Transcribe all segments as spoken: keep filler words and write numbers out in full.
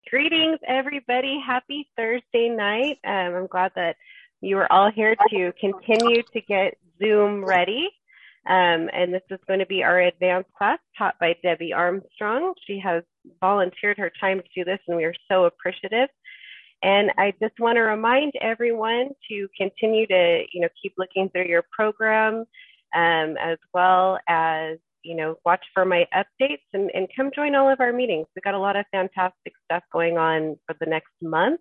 Greetings, everybody. Happy Thursday night. Um, I'm glad that you are all here to continue to get Zoom ready. Um, and this is going to be our advanced class taught by Debbie Armstrong. She has volunteered her time to do this, and we are so appreciative. And I just want to remind everyone to continue to, you know, keep looking through your program, um, as well as you know, watch for my updates and, and come join all of our meetings. We've got a lot of fantastic stuff going on for the next month,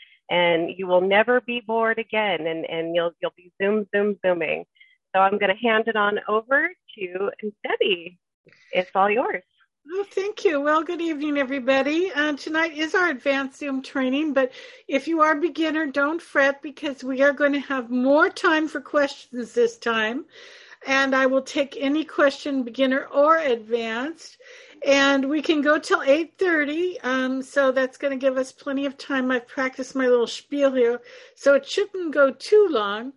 and you will never be bored again, and, and you'll, you'll be Zoom, Zoom, Zooming. So I'm going to hand it on over to Debbie. It's all yours. Oh, thank you. Well, good evening, everybody. Uh, tonight is our advanced Zoom training, but if you are a beginner, don't fret because we are going to have more time for questions this time. And I will take any question, beginner or advanced. And we can go till eight thirty, um, so that's going to give us plenty of time. I've practiced my little spiel here, so it shouldn't go too long.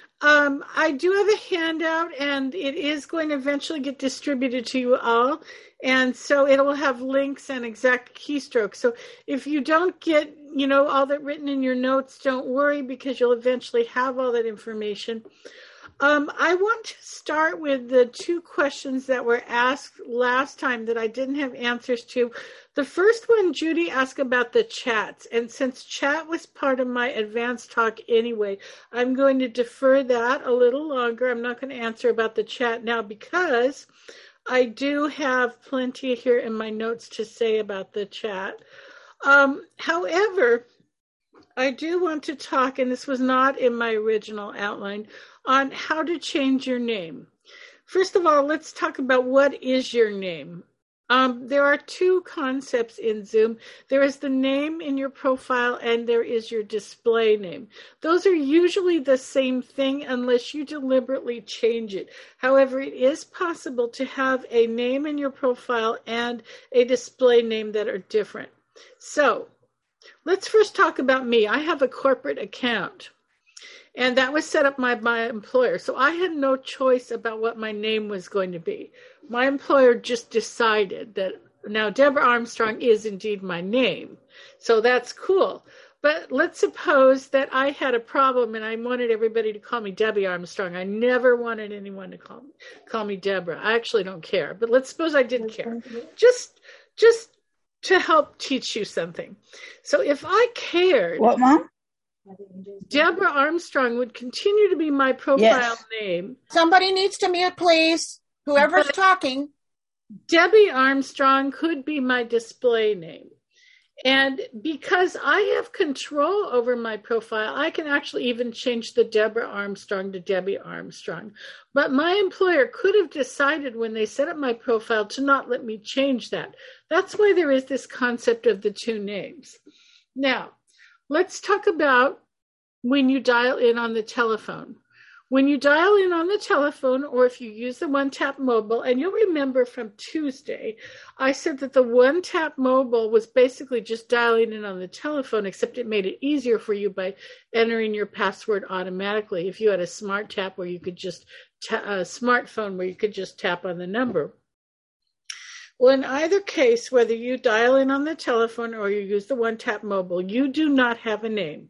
Um, I do have a handout, and it is going to eventually get distributed to you all. And so it will have links and exact keystrokes. So if you don't get, you know, all that written in your notes, don't worry because you'll eventually have all that information. Um, I want to start with the two questions that were asked last time that I didn't have answers to. The first one, Judy asked about the chats. And since chat was part of my advanced talk anyway, I'm going to defer that a little longer. I'm not going to answer about the chat now because I do have plenty here in my notes to say about the chat. Um, however, I do want to talk, and this was not in my original outline, on how to change your name. First of all, let's talk about what is your name. Um, there are two concepts in Zoom. There is the name in your profile and there is your display name. Those are usually the same thing unless you deliberately change it. However, it is possible to have a name in your profile and a display name that are different. So, let's first talk about me. I have a corporate account. And that was set up by my employer. So I had no choice about what my name was going to be. My employer just decided that now Deborah Armstrong is indeed my name. So that's cool. But let's suppose that I had a problem and I wanted everybody to call me Debbie Armstrong. I never wanted anyone to call me, call me Deborah. I actually don't care. But let's suppose I did care. Just, just to help teach you something. So if I cared... What, Mom? Deborah Armstrong would continue to be my profile yes. name. Somebody needs to mute, please. Whoever's but talking. Debbie Armstrong could be my display name. And because I have control over my profile, I can actually even change the Deborah Armstrong to Debbie Armstrong. But my employer could have decided when they set up my profile to not let me change that. That's why there is this concept of the two names. Now, let's talk about when you dial in on the telephone. When you dial in on the telephone, or if you use the one-tap mobile, and you'll remember from Tuesday, I said that the one-tap mobile was basically just dialing in on the telephone, except it made it easier for you by entering your password automatically. If you had a smart tap where you could just, ta- a smartphone where you could just tap on the number. Well, in either case, whether you dial in on the telephone or you use the one-tap mobile, you do not have a name.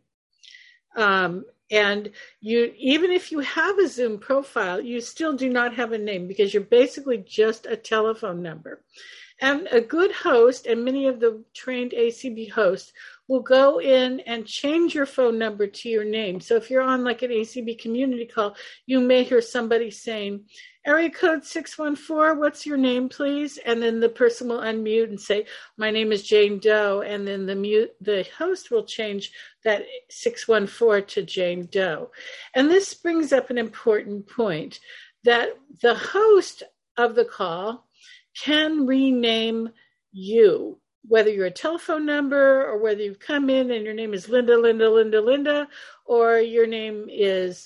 Um, and you, even if you have a Zoom profile, you still do not have a name because you're basically just a telephone number. And a good host, and many of the trained A C B hosts, will go in and change your phone number to your name. So if you're on like an A C B community call, you may hear somebody saying, area code six one four, what's your name, please? And then the person will unmute and say, my name is Jane Doe. And then the mute, the host will change that six one four to Jane Doe. And this brings up an important point that the host of the call can rename you, whether you're a telephone number or whether you've come in and your name is Linda, Linda, Linda, Linda, or your name is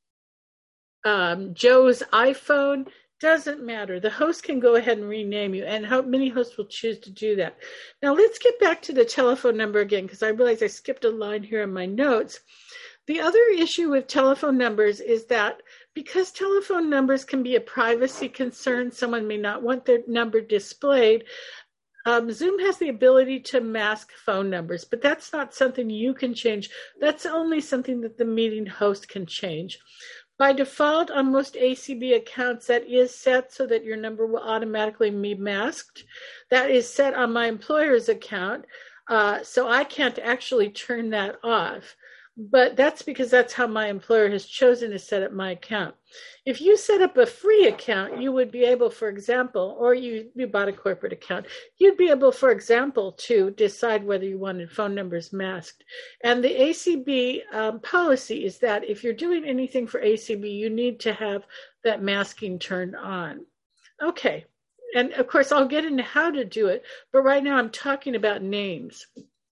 um, Joe's iPhone, doesn't matter. The host can go ahead and rename you, and how many hosts will choose to do that. Now let's get back to the telephone number again, because I realize I skipped a line here in my notes. The other issue with telephone numbers is that because telephone numbers can be a privacy concern, someone may not want their number displayed, Um, Zoom has the ability to mask phone numbers, but that's not something you can change. That's only something that the meeting host can change. By default, on most A C B accounts, that is set so that your number will automatically be masked. That is set on my employer's account, uh, so I can't actually turn that off. But that's because that's how my employer has chosen to set up my account. If you set up a free account, you would be able, for example, or you, you bought a corporate account, you'd be able, for example, to decide whether you wanted phone numbers masked. And the A C B um, policy is that if you're doing anything for A C B, you need to have that masking turned on. Okay. And of course, I'll get into how to do it, but right now I'm talking about names.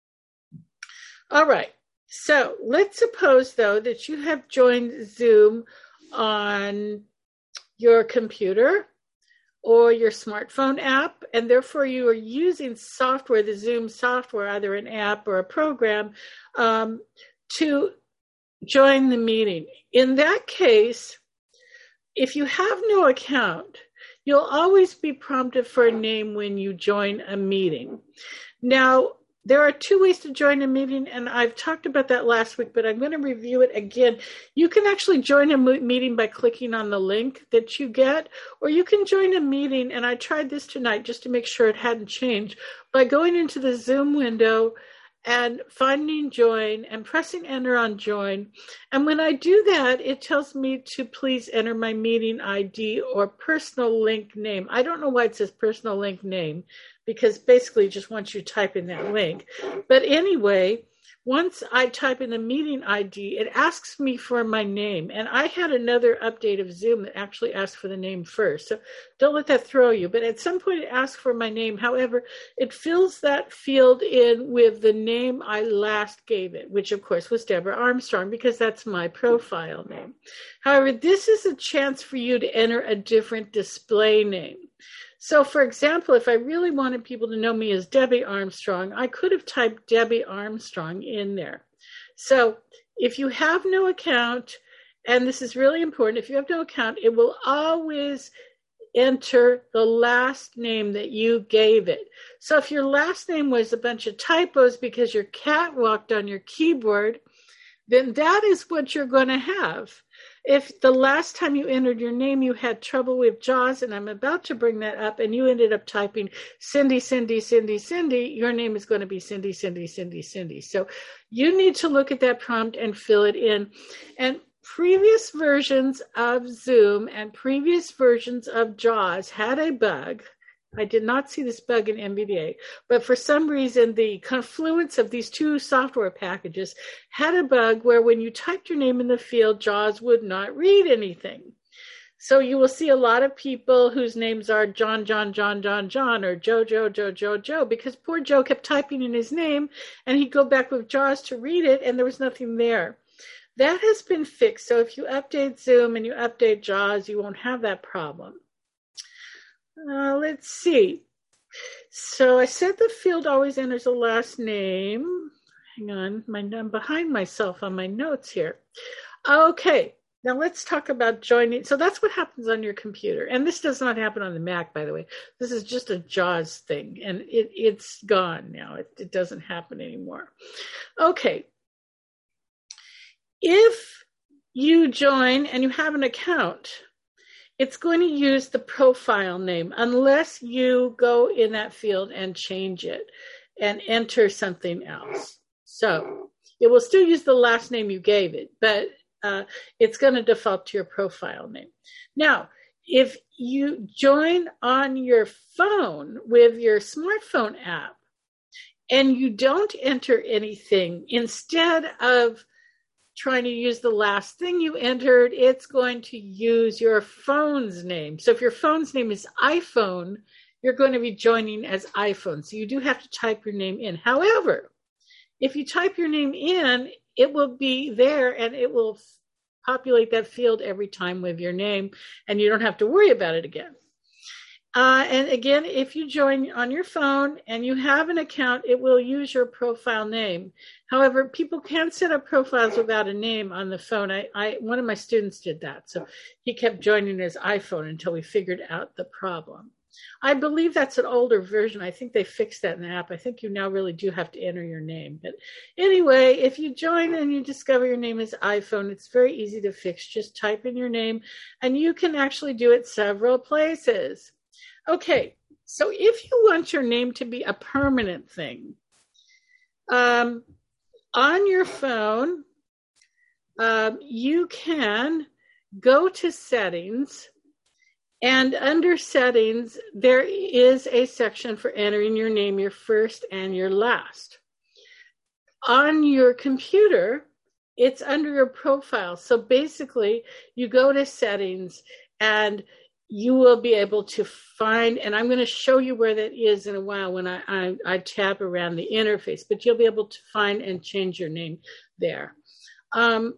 All right. So let's suppose, though, that you have joined Zoom on your computer or your smartphone app, and therefore you are using software, the Zoom software, either an app or a program, um, to join the meeting. In that case, if you have no account, you'll always be prompted for a name when you join a meeting. Now, there are two ways to join a meeting, and I've talked about that last week, but I'm going to review it again. You can actually join a meeting by clicking on the link that you get, or you can join a meeting, and I tried this tonight just to make sure it hadn't changed, by going into the Zoom window and finding join and pressing enter on join. And when I do that, it tells me to please enter my meeting I D or personal link name. I don't know why it says personal link name, because basically it just wants you to type in that link. But anyway, once I type in the meeting I D, it asks me for my name. And I had another update of Zoom that actually asked for the name first. So don't let that throw you. But at some point it asks for my name. However, it fills that field in with the name I last gave it, which of course was Deborah Armstrong, because that's my profile name. However, this is a chance for you to enter a different display name. So, for example, if I really wanted people to know me as Debbie Armstrong, I could have typed Debbie Armstrong in there. So if you have no account, and this is really important, if you have no account, it will always enter the last name that you gave it. So if your last name was a bunch of typos because your cat walked on your keyboard, then that is what you're going to have. If the last time you entered your name, you had trouble with JAWS, and I'm about to bring that up, and you ended up typing Cindy, Cindy, Cindy, Cindy, your name is going to be Cindy, Cindy, Cindy, Cindy. So you need to look at that prompt and fill it in. And previous versions of Zoom and previous versions of JAWS had a bug. I did not see this bug in M B D A, but for some reason, the confluence of these two software packages had a bug where when you typed your name in the field, JAWS would not read anything. So you will see a lot of people whose names are John, John, John, John, John, or Joe, Joe, Joe, Joe, Joe, because poor Joe kept typing in his name, and he'd go back with JAWS to read it, and there was nothing there. That has been fixed, so if you update Zoom and you update JAWS, you won't have that problem. Uh, let's see. So I said the field always enters a last name. Hang on, my, I'm behind myself on my notes here. Okay, now let's talk about joining. So that's what happens on your computer. And this does not happen on the Mac, by the way. This is just a JAWS thing, and it, it's gone now. It, it doesn't happen anymore. Okay. If you join and you have an account, it's going to use the profile name unless you go in that field and change it and enter something else. So it will still use the last name you gave it, but uh, it's going to default to your profile name. Now, if you join on your phone with your smartphone app and you don't enter anything, instead of trying to use the last thing you entered, it's going to use your phone's name. So if your phone's name is iPhone, you're going to be joining as iPhone. So you do have to type your name in. However, if you type your name in, it will be there and it will populate that field every time with your name, and you don't have to worry about it again. Uh, and again, if you join on your phone and you have an account, it will use your profile name. However, people can set up profiles without a name on the phone. I, I one of my students did that. So he kept joining his iPhone until we figured out the problem. I believe that's an older version. I think they fixed that in the app. I think you now really do have to enter your name. But anyway, if you join and you discover your name is iPhone, it's very easy to fix. Just type in your name, and you can actually do it several places. Okay, so if you want your name to be a permanent thing, um, on your phone, um, you can go to settings. And under settings, there is a section for entering your name, your first and your last. On your computer, it's under your profile. So basically, you go to settings and you will be able to find, and I'm going to show you where that is in a while when I, I, I tab around the interface, but you'll be able to find and change your name there. Um,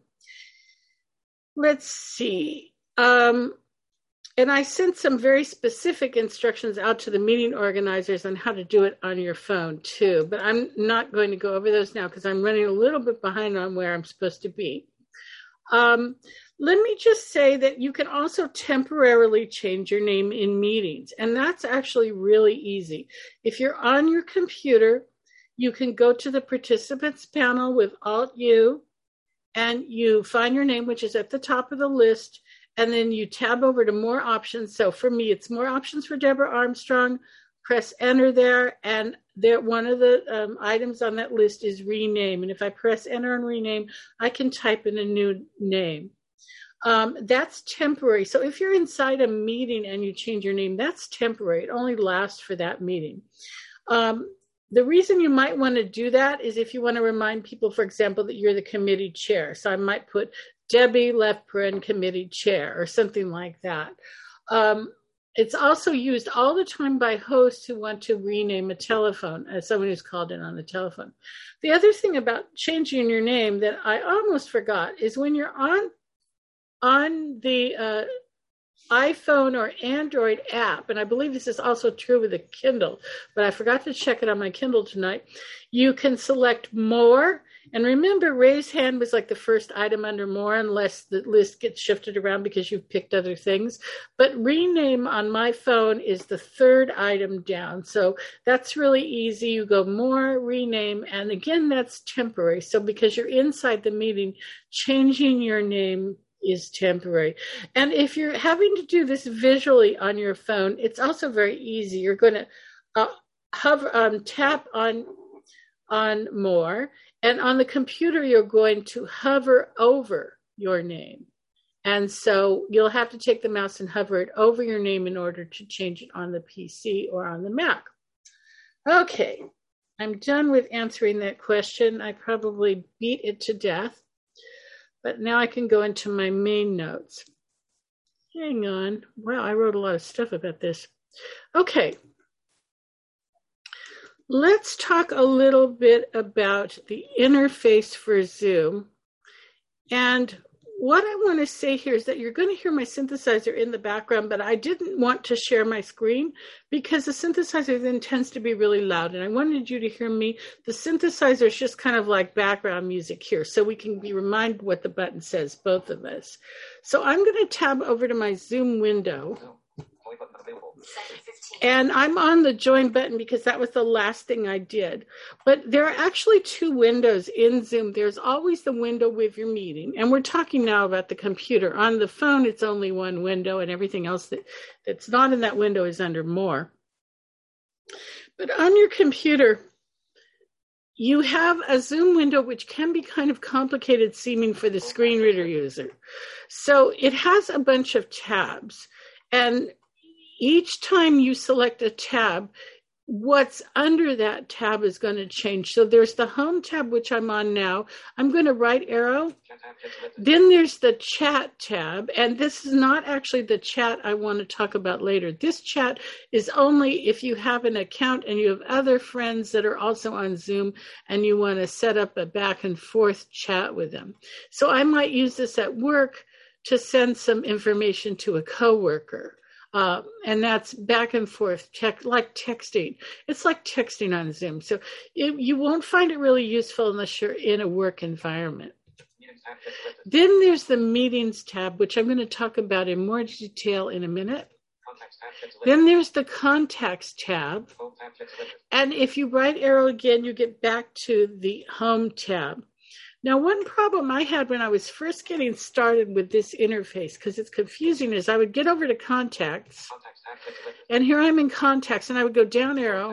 let's see. Um, And I sent some very specific instructions out to the meeting organizers on how to do it on your phone too, but I'm not going to go over those now because I'm running a little bit behind on where I'm supposed to be. Um, let me just say that you can also temporarily change your name in meetings, and that's actually really easy. If you're on your computer, you can go to the participants panel with Alt-U, and you find your name, which is at the top of the list, and then you tab over to more options. So for me, it's more options for Deborah Armstrong. Press enter there, and there one of the um, items on that list is rename. And if I press enter and rename, I can type in a new name. Um, that's temporary. So if you're inside a meeting and you change your name, that's temporary. It only lasts for that meeting. Um, the reason you might want to do that is if you want to remind people, for example, that you're the committee chair. So I might put Debbie Lefprin, committee chair, or something like that. Um, it's also used all the time by hosts who want to rename a telephone as someone who's called in on the telephone. The other thing about changing your name that I almost forgot is when you're on, on the uh, iPhone or Android app, and I believe this is also true with the Kindle, but I forgot to check it on my Kindle tonight, you can select more. And remember, raise hand was like the first item under more, unless the list gets shifted around because you've picked other things. But rename on my phone is the third item down. So that's really easy. You go more, rename, and again, that's temporary. So because you're inside the meeting, changing your name is temporary. And if you're having to do this visually on your phone, it's also very easy. You're going to uh, hover, um, tap on, on more. And on the computer, you're going to hover over your name. And so you'll have to take the mouse and hover it over your name in order to change it on the P C or on the Mac. Okay, I'm done with answering that question. I probably beat it to death, but now I can go into my main notes. Hang on. Wow, I wrote a lot of stuff about this. Okay. Let's talk a little bit about the interface for Zoom. And what I want to say here is that you're going to hear my synthesizer in the background, but I didn't want to share my screen because the synthesizer then tends to be really loud. And I wanted you to hear me. The synthesizer is just kind of like background music here, so we can be reminded what the button says, both of us. So I'm going to tab over to my Zoom window. And I'm on the join button because that was the last thing I did. But there are actually two windows in Zoom. There's always the window with your meeting. And we're talking now about the computer. On the phone, it's only one window, and everything else that, that's not in that window is under more. But on your computer, you have a Zoom window, which can be kind of complicated seeming for the screen reader user. So it has a bunch of tabs. And each time you select a tab, what's under that tab is going to change. So there's the Home tab, which I'm on now. I'm going to right arrow. Then there's the Chat tab. And this is not actually the chat I want to talk about later. This chat is only if you have an account and you have other friends that are also on Zoom and you want to set up a back and forth chat with them. So I might use this at work to send some information to a coworker. Uh, and that's back and forth, tech, like texting. It's like texting on Zoom. So it, you won't find it really useful unless you're in a work environment. Then there's the Meetings tab, which I'm going to talk about in more detail in a minute. Then there's the Contacts tab. And if you right arrow again, you get back to the Home tab. Now, one problem I had when I was first getting started with this interface, because it's confusing, is I would get over to Contacts, and here I'm in Contacts, and I would go down arrow,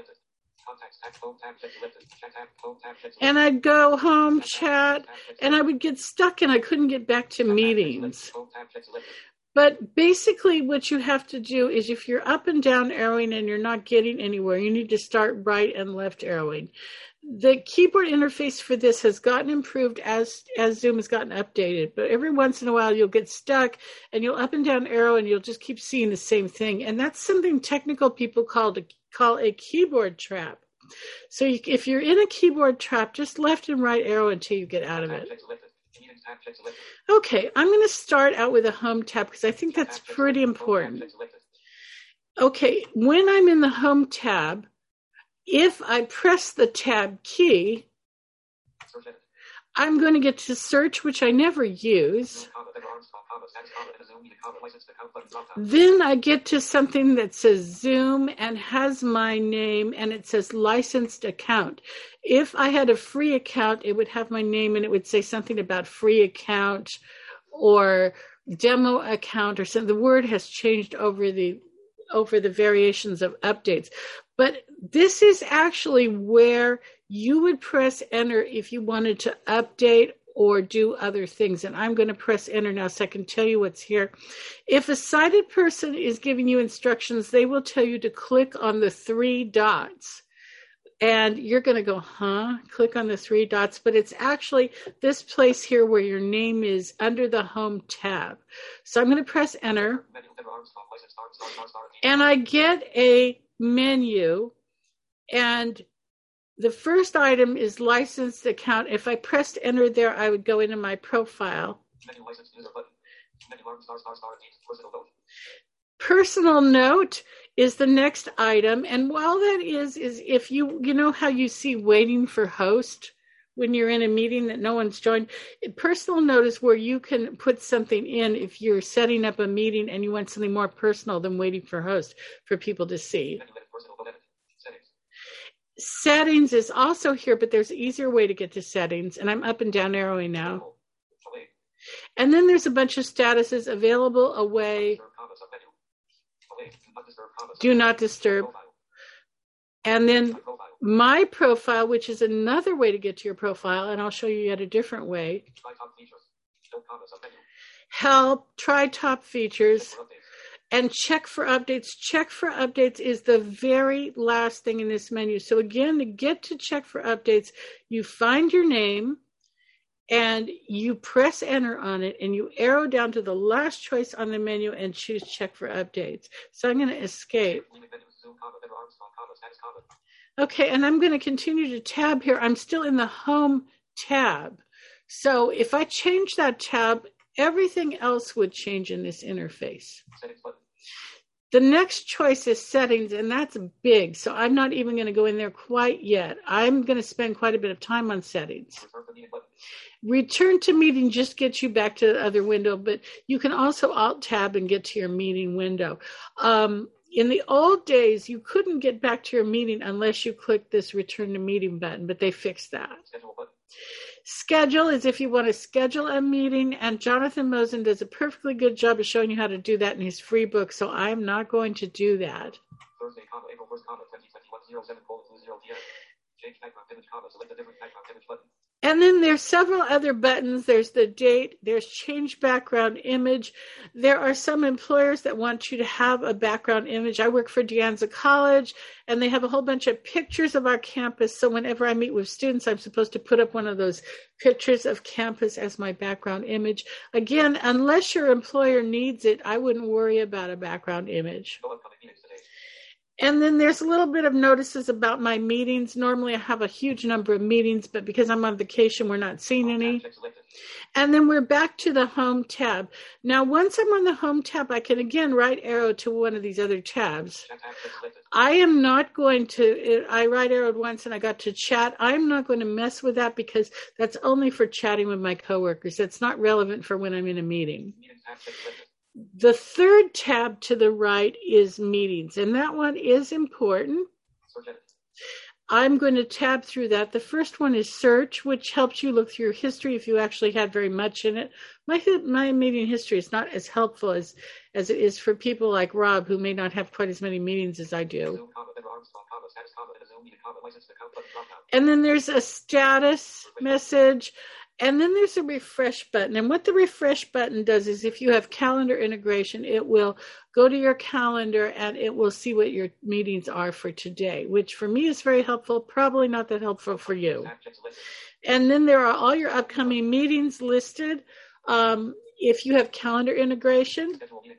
and I'd go Home, Chat, and I would get stuck, and I couldn't get back to Meetings. But basically what you have to do is if you're up and down arrowing and you're not getting anywhere, you need to start right and left arrowing. The keyboard interface for this has gotten improved as, as Zoom has gotten updated, but every once in a while you'll get stuck and you'll up and down arrow and you'll just keep seeing the same thing. And that's something technical people call, to, call a keyboard trap. So you, if you're in a keyboard trap, just left and right arrow until you get out of it. Okay, I'm going to start out with a Home tab because I think that's pretty important. Okay, when I'm in the Home tab, if I press the tab key, I'm going to get to search, which I never use. Then I get to something that says Zoom and has my name and it says licensed account. If I had a free account, it would have my name and it would say something about free account or demo account or something. The word has changed over the over the variations of updates. But this is actually where you would press enter if you wanted to update or do other things. And I'm going to press enter now so I can tell you what's here. If a sighted person is giving you instructions, they will tell you to click on the three dots. And you're going to go, huh? Click on the three dots. But it's actually this place here where your name is under the Home tab. So I'm going to press enter. And I get a menu. And the first item is licensed account. If I pressed enter there, I would go into my profile. Personal note is the next item. And while that is, is if you, you know how you see waiting for host when you're in a meeting that no one's joined, personal note is where you can put something in if you're setting up a meeting and you want something more personal than waiting for host for people to see. Settings is also here, but there's an easier way to get to settings, and I'm up and down arrowing now. And then there's a bunch of statuses available, away, do not disturb. And then my profile, which is another way to get to your profile, and I'll show you yet a different way. Help, try top features. And check for updates. Check for updates is the very last thing in this menu. So again, to get to check for updates, you find your name and you press enter on it and you arrow down to the last choice on the menu and choose check for updates. So I'm going to escape. Okay, and I'm going to continue to tab here. I'm still in the Home tab. So if I change that tab, everything else would change in this interface. The next choice is settings, and that's big, so I'm not even going to go in there quite yet. I'm going to spend quite a bit of time on settings. Return to meeting just gets you back to the other window, but you can also Alt-Tab and get to your meeting window. Um, in the old days, you couldn't get back to your meeting unless you clicked this Return to Meeting button, but they fixed that. Schedule is if you want to schedule a meeting, and Jonathan Mosen does a perfectly good job of showing you how to do that in his free book, so I'm not going to do that. Thursday, April first, twenty twenty-one, zero seven two zero p m Change background image, select a different background image button. And then there's several other buttons. There's the date. There's change background image. There are some employers that want you to have a background image. I work for De Anza College, and they have a whole bunch of pictures of our campus. So whenever I meet with students, I'm supposed to put up one of those pictures of campus as my background image. Again, unless your employer needs it, I wouldn't worry about a background image. And then there's a little bit of notices about my meetings. Normally I have a huge number of meetings, but because I'm on vacation, we're not seeing any. And then we're back to the Home tab. Now, once I'm on the Home tab, I can again right arrow to one of these other tabs. I am not going to, I right arrowed once and I got to chat. I'm not going to mess with that because that's only for chatting with my coworkers. That's not relevant for when I'm in a meeting. The third tab to the right is meetings, and that one is important. I'm going to tab through that. The first one is search, which helps you look through your history if you actually had very much in it. My my meeting history is not as helpful as, as it is for people like Rob, who may not have quite as many meetings as I do. And then there's a status message. And then there's a refresh button. And what the refresh button does is if you have calendar integration, it will go to your calendar and it will see what your meetings are for today, which for me is very helpful, probably not that helpful for you. And then there are all your upcoming meetings listed. Um, if you have calendar integration.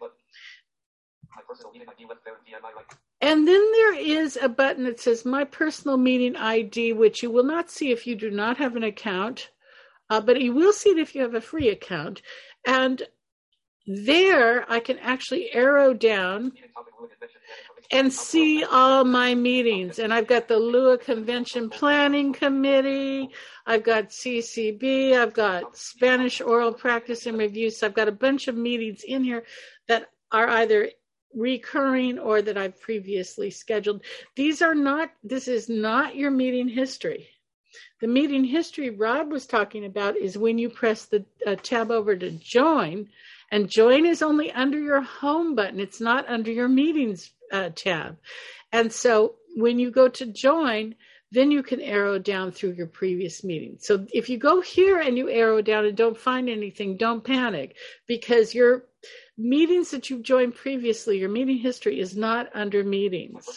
And then there is a button that says My Personal Meeting I D, which you will not see if you do not have an account. Uh, but you will see it if you have a free account. And there I can actually arrow down and see all my meetings. And I've got the L U A Convention Planning Committee. I've got C C B. I've got Spanish Oral Practice and Review. So I've got a bunch of meetings in here that are either recurring or that I've previously scheduled. These are not, this is not your meeting history. The meeting history Rob was talking about is when you press the uh, tab over to join, and join is only under your home button. It's not under your meetings uh, tab. And so when you go to join, then you can arrow down through your previous meetings. So if you go here and you arrow down and don't find anything, don't panic, because your meetings that you've joined previously, your meeting history is not under meetings.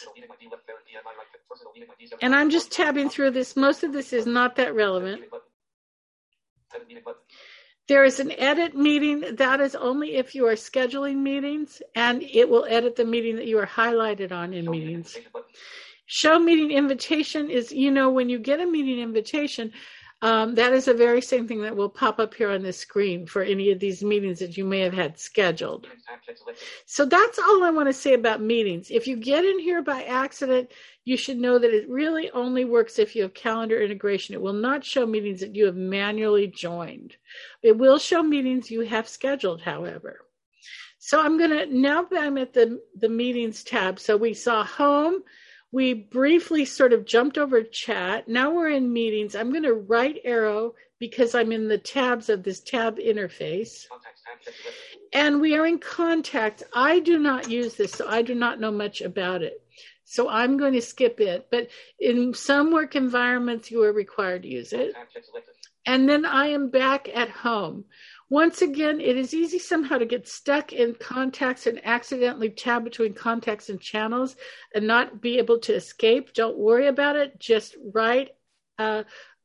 And I'm just tabbing through this. Most of this is not that relevant. There is an edit meeting. That is only if you are scheduling meetings, and it will edit the meeting that you are highlighted on in meetings. Show meeting invitation is, you know, when you get a meeting invitation, Um, that is the very same thing that will pop up here on the screen for any of these meetings that you may have had scheduled. So that's all I want to say about meetings. If you get in here by accident, you should know that it really only works if you have calendar integration. It will not show meetings that you have manually joined. It will show meetings you have scheduled, however. So I'm going to, now that I'm at the, the meetings tab, so we saw home. We briefly sort of jumped over chat. Now we're in meetings. I'm going to right arrow because I'm in the tabs of this tab interface. And we are in contact. I do not use this, so I do not know much about it. So I'm going to skip it. But in some work environments, you are required to use it. And then I am back at home. Once again, it is easy somehow to get stuck in contacts and accidentally tab between contacts and channels and not be able to escape. Don't worry about it. Just right, uh,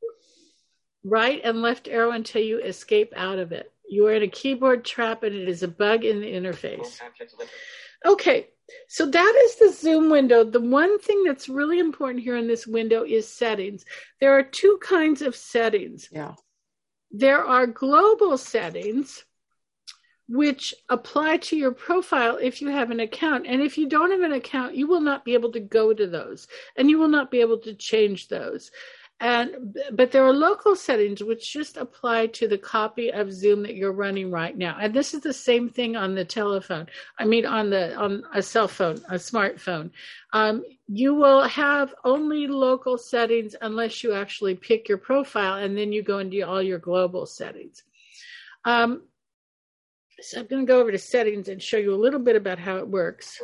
right and left arrow until you escape out of it. You are in a keyboard trap and it is a bug in the interface. Okay, so that is the Zoom window. The one thing that's really important here in this window is settings. There are two kinds of settings. Yeah. There are global settings, which apply to your profile if you have an account. And if you don't have an account, you will not be able to go to those, and you will not be able to change those. And but there are local settings which just apply to the copy of Zoom that you're running right now. And this is the same thing on the telephone. I mean, on the on a cell phone, a smartphone. Um, you will have only local settings unless you actually pick your profile, and then you go into all your global settings. Um, so I'm going to go over to settings and show you a little bit about how it works.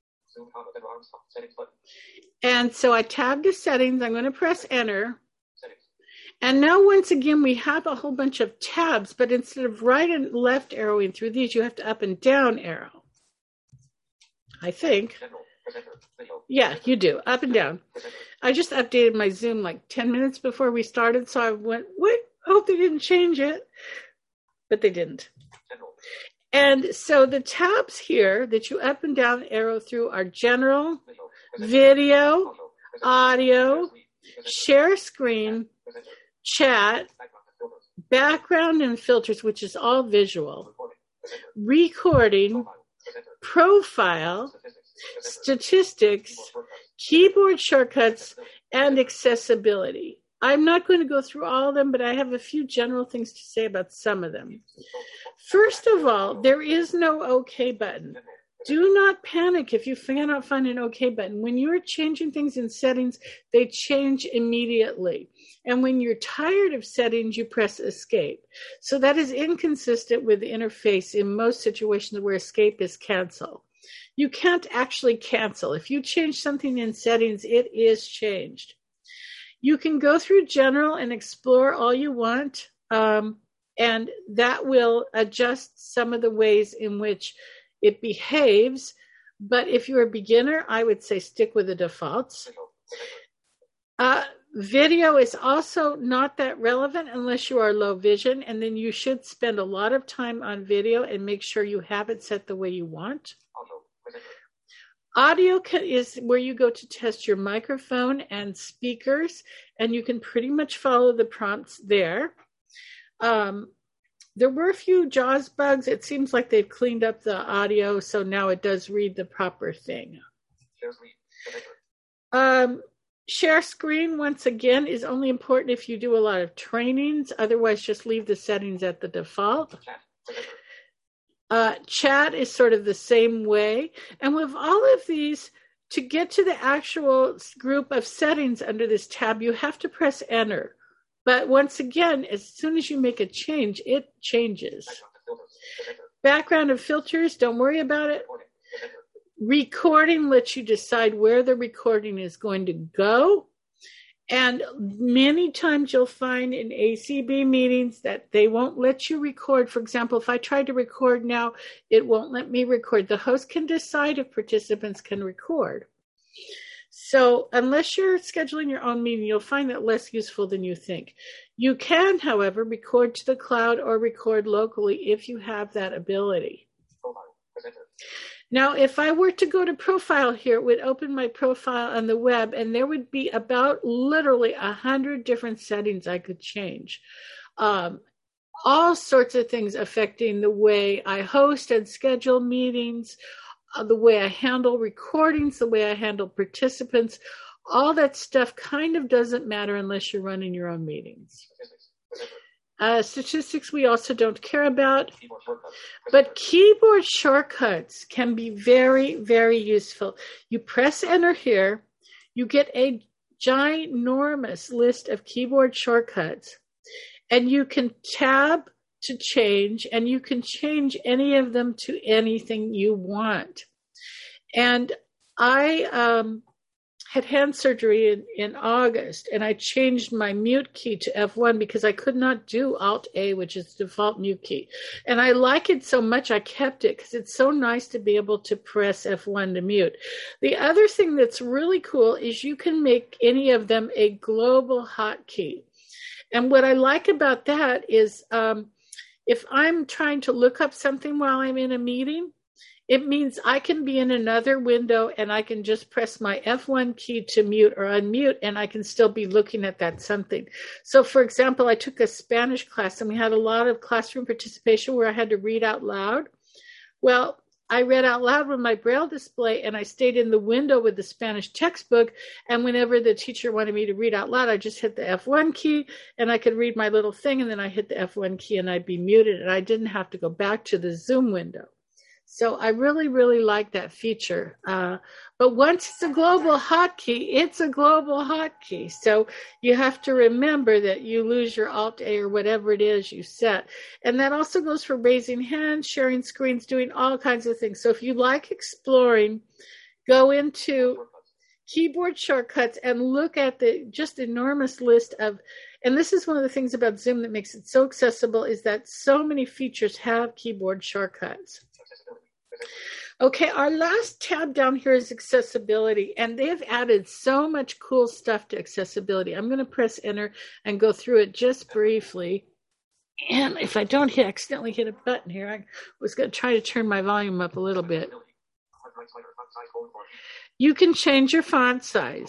And so I tab to settings. I'm going to press enter. And now, once again, we have a whole bunch of tabs, but instead of right and left arrowing through these, you have to up and down arrow. I think. Yeah, you do. Up and down. I just updated my Zoom like ten minutes before we started, so I went, what? I hope they didn't change it. But they didn't. And so the tabs here that you up and down arrow through are general, video, audio, share screen, chat, background and filters, which is all visual, recording, profile, statistics, keyboard shortcuts, and accessibility. I'm not going to go through all of them, but I have a few general things to say about some of them. First of all, there is no OK button. Do not panic if you cannot find an OK button. When you're changing things in settings, they change immediately. And when you're tired of settings, you press escape. So that is inconsistent with the interface in most situations where escape is cancel. You can't actually cancel. If you change something in settings, it is changed. You can go through general and explore all you want, um, and that will adjust some of the ways in which it behaves. But if you're a beginner, I would say stick with the defaults. Uh, video is also not that relevant unless you are low vision, and then you should spend a lot of time on video and make sure you have it set the way you want. Audio can, is where you go to test your microphone and speakers, and you can pretty much follow the prompts there. Um, there were a few JAWS bugs. It seems like they've cleaned up the audio, so now it does read the proper thing. Um, share screen, once again, is only important if you do a lot of trainings. Otherwise, just leave the settings at the default. Uh, chat is sort of the same way. And with all of these, to get to the actual group of settings under this tab, you have to press enter. But once again, as soon as you make a change, it changes. Background and filters, don't worry about it. Recording lets you decide where the recording is going to go. And many times you'll find in A C B meetings that they won't let you record. For example, if I tried to record now, it won't let me record. The host can decide if participants can record. So unless you're scheduling your own meeting, you'll find that less useful than you think. You can, however, record to the cloud or record locally if you have that ability. Now, if I were to go to profile here, it would open my profile on the web, and there would be about literally a hundred different settings I could change. Um, all sorts of things affecting the way I host and schedule meetings, uh, the way I handle recordings, the way I handle participants. All that stuff kind of doesn't matter unless you're running your own meetings. Uh, statistics we also don't care about, but keyboard shortcuts can be very, very useful. You press enter here, you get a ginormous list of keyboard shortcuts, and you can tab to change, and you can change any of them to anything you want. And I um, had hand surgery in, in August, and I changed my mute key to F one because I could not do Alt A, which is the default mute key. And I like it so much I kept it because it's so nice to be able to press F one to mute. The other thing that's really cool is you can make any of them a global hotkey. And what I like about that is um, if I'm trying to look up something while I'm in a meeting, it means I can be in another window and I can just press my F one key to mute or unmute, and I can still be looking at that something. So, for example, I took a Spanish class and we had a lot of classroom participation where I had to read out loud. Well, I read out loud with my Braille display, and I stayed in the window with the Spanish textbook, and whenever the teacher wanted me to read out loud, I just hit the F one key and I could read my little thing, and then I hit the F one key and I'd be muted, and I didn't have to go back to the Zoom window. So I really, really like that feature. Uh, but once it's a global hotkey, it's a global hotkey. So you have to remember that you lose your Alt A or whatever it is you set. And that also goes for raising hands, sharing screens, doing all kinds of things. So if you like exploring, go into keyboard shortcuts and look at the just enormous list of, and this is one of the things about Zoom that makes it so accessible, is that so many features have keyboard shortcuts. Okay, our last tab down here is accessibility, and they've added so much cool stuff to accessibility. I'm going to press enter and go through it just briefly. And if I don't hit, accidentally hit a button here, I was going to try to turn my volume up a little bit. You can change your font size.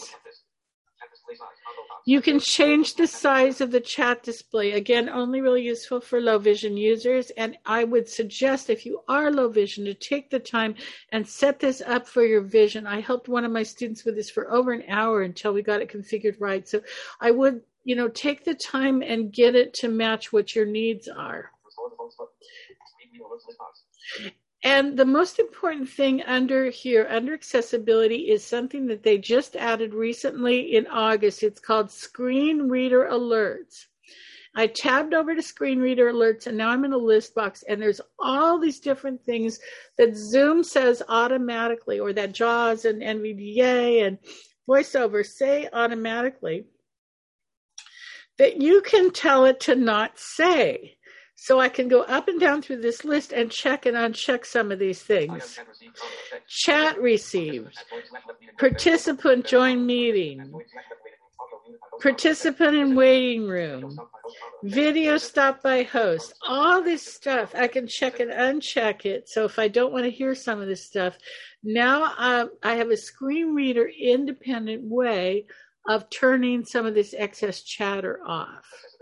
You can change the size of the chat display. Again, only really useful for low vision users. And I would suggest, if you are low vision, to take the time and set this up for your vision. I helped one of my students with this for over an hour until we got it configured right. So I would, you know, take the time and get it to match what your needs are. And the most important thing under here, under accessibility, is something that they just added recently in August. It's called Screen Reader Alerts. I tabbed over to Screen Reader Alerts, and now I'm in a list box, and there's all these different things that Zoom says automatically, or that JAWS and N V D A and VoiceOver say automatically, that you can tell it to not say. So I can go up and down through this list and check and uncheck some of these things. Chat received. Participant join meeting. Participant in waiting room. Video stopped by host. All this stuff, I can check and uncheck it. So if I don't want to hear some of this stuff, now um, I have a screen reader independent way of turning some of this excess chatter off.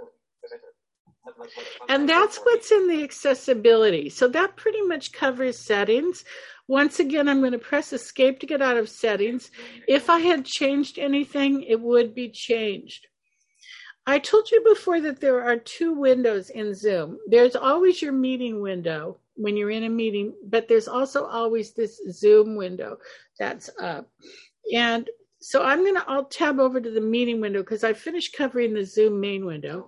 And that's what's in the accessibility. So that pretty much covers settings. Once again, I'm going to press escape to get out of settings. If I had changed anything, it would be changed. I told you before that there are two windows in Zoom. There's always your meeting window when you're in a meeting, but there's also always this Zoom window that's up. And so I'm going to, I'll tab over to the meeting window because I finished covering the Zoom main window.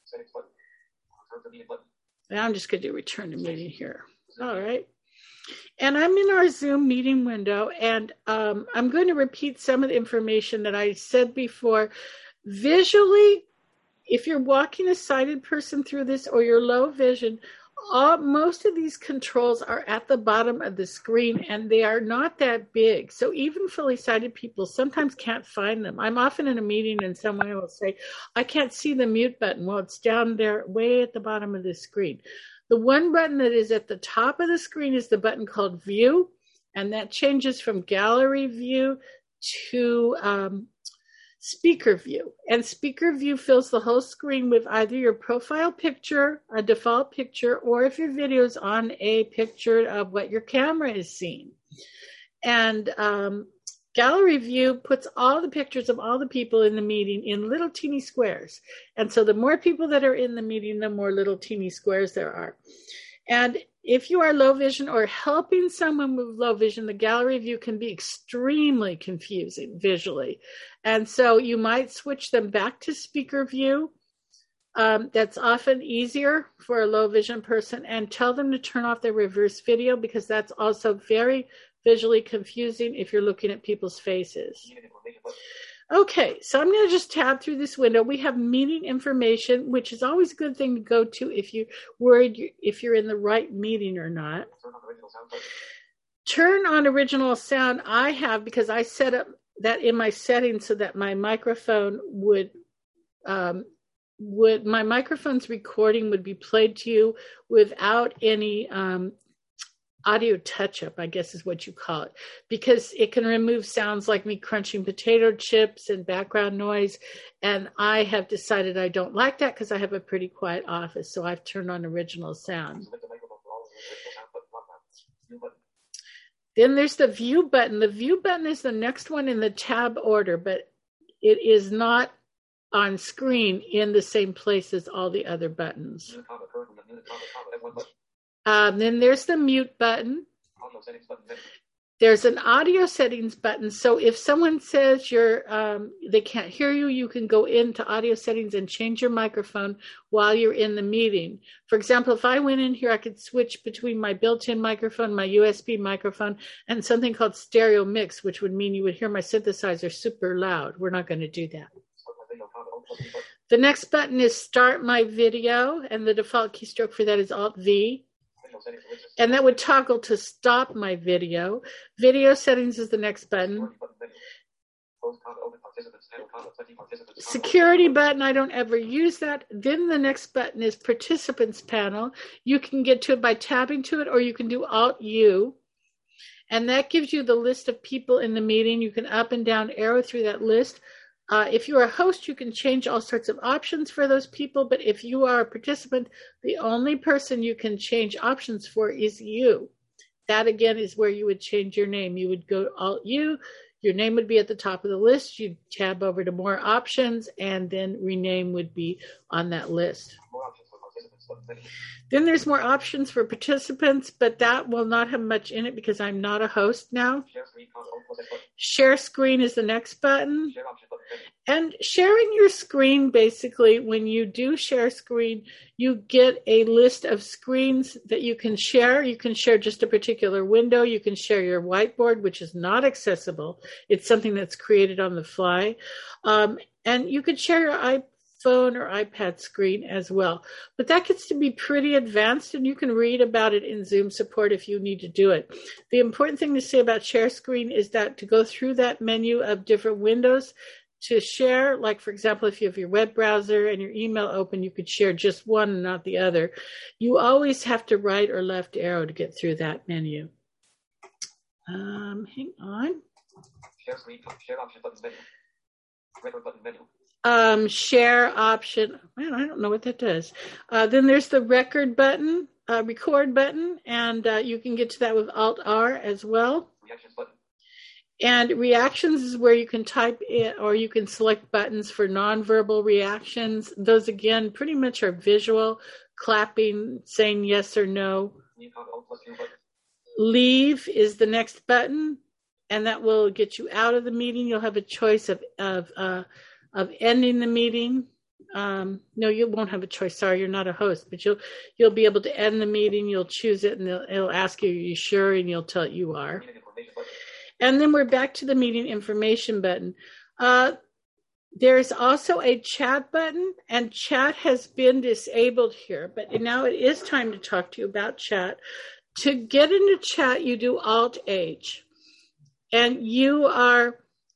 Now I'm just going to do return to meeting here. All right. And I'm in our Zoom meeting window, and um, I'm going to repeat some of the information that I said before. Visually, if you're walking a sighted person through this or you're low vision, all, most of these controls are at the bottom of the screen, and they are not that big. So even fully sighted people sometimes can't find them. I'm often in a meeting and someone will say, I can't see the mute button. Well, it's down there way at the bottom of the screen. The one button that is at the top of the screen is the button called View, and that changes from Gallery View to um, Speaker View. And Speaker View fills the whole screen with either your profile picture, a default picture, or if your video is on a picture of what your camera is seeing. And um, Gallery View puts all the pictures of all the people in the meeting in little teeny squares. And so the more people that are in the meeting, the more little teeny squares there are. And if you are low vision or helping someone with low vision, the Gallery View can be extremely confusing visually. And so you might switch them back to Speaker View. Um, that's often easier for a low vision person, and tell them to turn off their reverse video because that's also very visually confusing if you're looking at people's faces. Okay, so I'm going to just tab through this window. We have meeting information, which is always a good thing to go to if you're worried if you're in the right meeting or not. Turn on original sound. I have, because I set up that in my settings so that my microphone would, um, would my microphone's recording would be played to you without any um, audio touch-up, I guess is what you call it, because it can remove sounds like me crunching potato chips and background noise, and I have decided I don't like that because I have a pretty quiet office, so I've turned on original sound. Then there's the View button. The View button is the next one in the tab order, but it is not on screen in the same place as all the other buttons. Um, then there's the mute button. There's an audio settings button. So if someone says you're, um, they can't hear you, you can go into audio settings and change your microphone while you're in the meeting. For example, if I went in here, I could switch between my built-in microphone, my U S B microphone, and something called stereo mix, which would mean you would hear my synthesizer super loud. We're not going to do that. The next button is Start My Video, and the default keystroke for that is Alt V. And that would toggle to stop my video. Video settings is the next button. Security button, I don't ever use that. Then the next button is Participants Panel. You can get to it by tabbing to it, or you can do Alt U. And that gives you the list of people in the meeting. You can up and down arrow through that list. Uh, if you're a host, you can change all sorts of options for those people, but if you are a participant, the only person you can change options for is you. That, again, is where you would change your name. You would go Alt-U, your name would be at the top of the list, you'd tab over to More Options, and then Rename would be on that list. Then there's more options for participants, but that will not have much in it because I'm not a host now. Share screen is the next button. And sharing your screen, basically, when you do share screen, you get a list of screens that you can share. You can share just a particular window. You can share your whiteboard, which is not accessible. It's something that's created on the fly. Um, and you can share your iPad phone or iPad screen as well. But that gets to be pretty advanced, and you can read about it in Zoom support if you need to do it. The important thing to say about share screen is that to go through that menu of different windows to share, like for example, if you have your web browser and your email open, you could share just one and not the other. You always have to right or left arrow to get through that menu. Um, hang on. Share screen, share option button menu. Record button menu. Um, share option. Well, I don't know what that does. Uh, then there's the record button, uh, record button, and uh, you can get to that with Alt R as well. Reactions button. And reactions is where you can type in, or you can select buttons for nonverbal reactions. Those again, pretty much are visual, clapping, saying yes or no. Leave is the next button, and that will get you out of the meeting. You'll have a choice of of uh, of ending the meeting. Um, no, you won't have a choice. Sorry, you're not a host, but you'll you'll be able to end the meeting. You'll choose it, and it'll, it'll ask you, "Are you sure?" And you'll tell it you are. And then we're back to the meeting information button. Uh, there's also a chat button, and chat has been disabled here, but now it is time to talk to you about chat. To get into chat, you do Alt H, and you are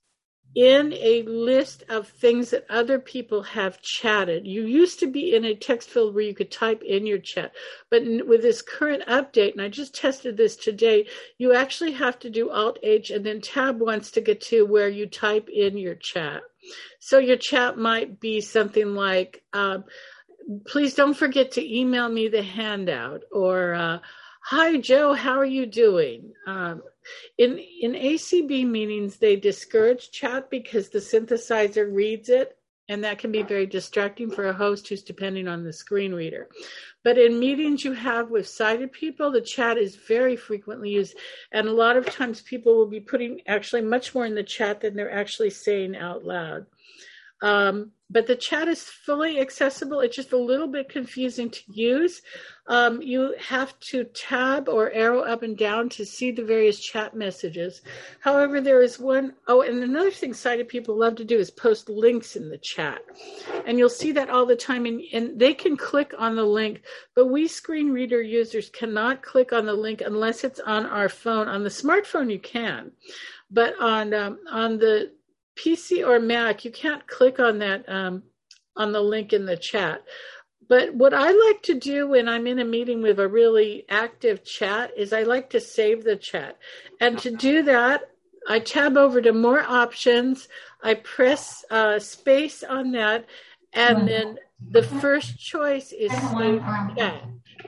in a list of things that other people have chatted. You used to be in a text field where you could type in your chat, but with this current update, and I just tested this today, you actually have to do Alt H and then tab once to get to where you type in your chat. So your chat might be something like, um, please don't forget to email me the handout, or uh, hi, Joe, how are you doing? Um, in in A C B meetings, they discourage chat because the synthesizer reads it, and that can be very distracting for a host who's depending on the screen reader. But in meetings you have with sighted people, the chat is very frequently used, and a lot of times people will be putting actually much more in the chat than they're actually saying out loud. Um, but the chat is fully accessible. It's just a little bit confusing to use. Um, you have to tab or arrow up and down to see the various chat messages. However, there is one, oh, and another thing sighted people love to do is post links in the chat. And you'll see that all the time, and, and they can click on the link, but we screen reader users cannot click on the link unless it's on our phone. On the smartphone, you can, but on um, on the P C or Mac, you can't click on that um, on the link in the chat. But what I like to do when I'm in a meeting with a really active chat is I like to save the chat. And to do that, I tab over to more options. I press uh, space on that, and then the first choice is save chat.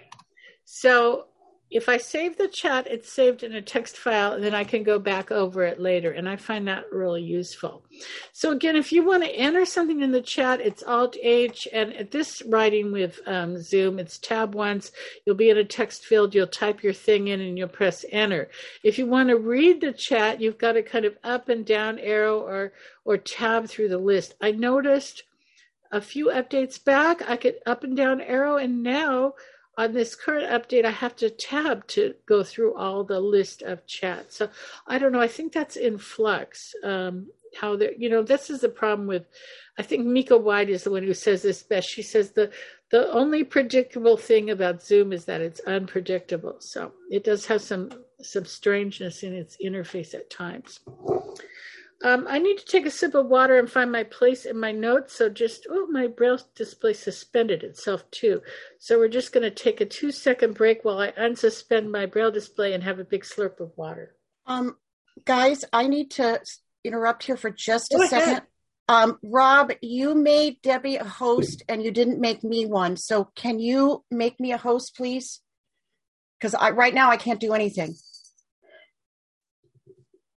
So if I save the chat, it's saved in a text file, and then I can go back over it later, and I find that really useful. So again, if you want to enter something in the chat, it's Alt H, and at this writing with um, Zoom, it's tab once. You'll be in a text field, you'll type your thing in, and you'll press enter. If you want to read the chat, you've got to kind of up and down arrow or or tab through the list. I noticed a few updates back, I could up and down arrow, and now on this current update, I have to tab to go through all the list of chats. So I don't know. I think that's in flux. Um, how they, you know, this is the problem with, I think Mika White is the one who says this best. She says the the only predictable thing about Zoom is that it's unpredictable. So it does have some some strangeness in its interface at times. Um, I need to take a sip of water and find my place in my notes. So just, oh, my braille display suspended itself too. So we're just going to take a two second break while I unsuspend my braille display and have a big slurp of water. Um, guys, I need to interrupt here for just a Go second. ahead. Um, Rob, you made Debbie a host and you didn't make me one. So can you make me a host, please? Because I right now I can't do anything.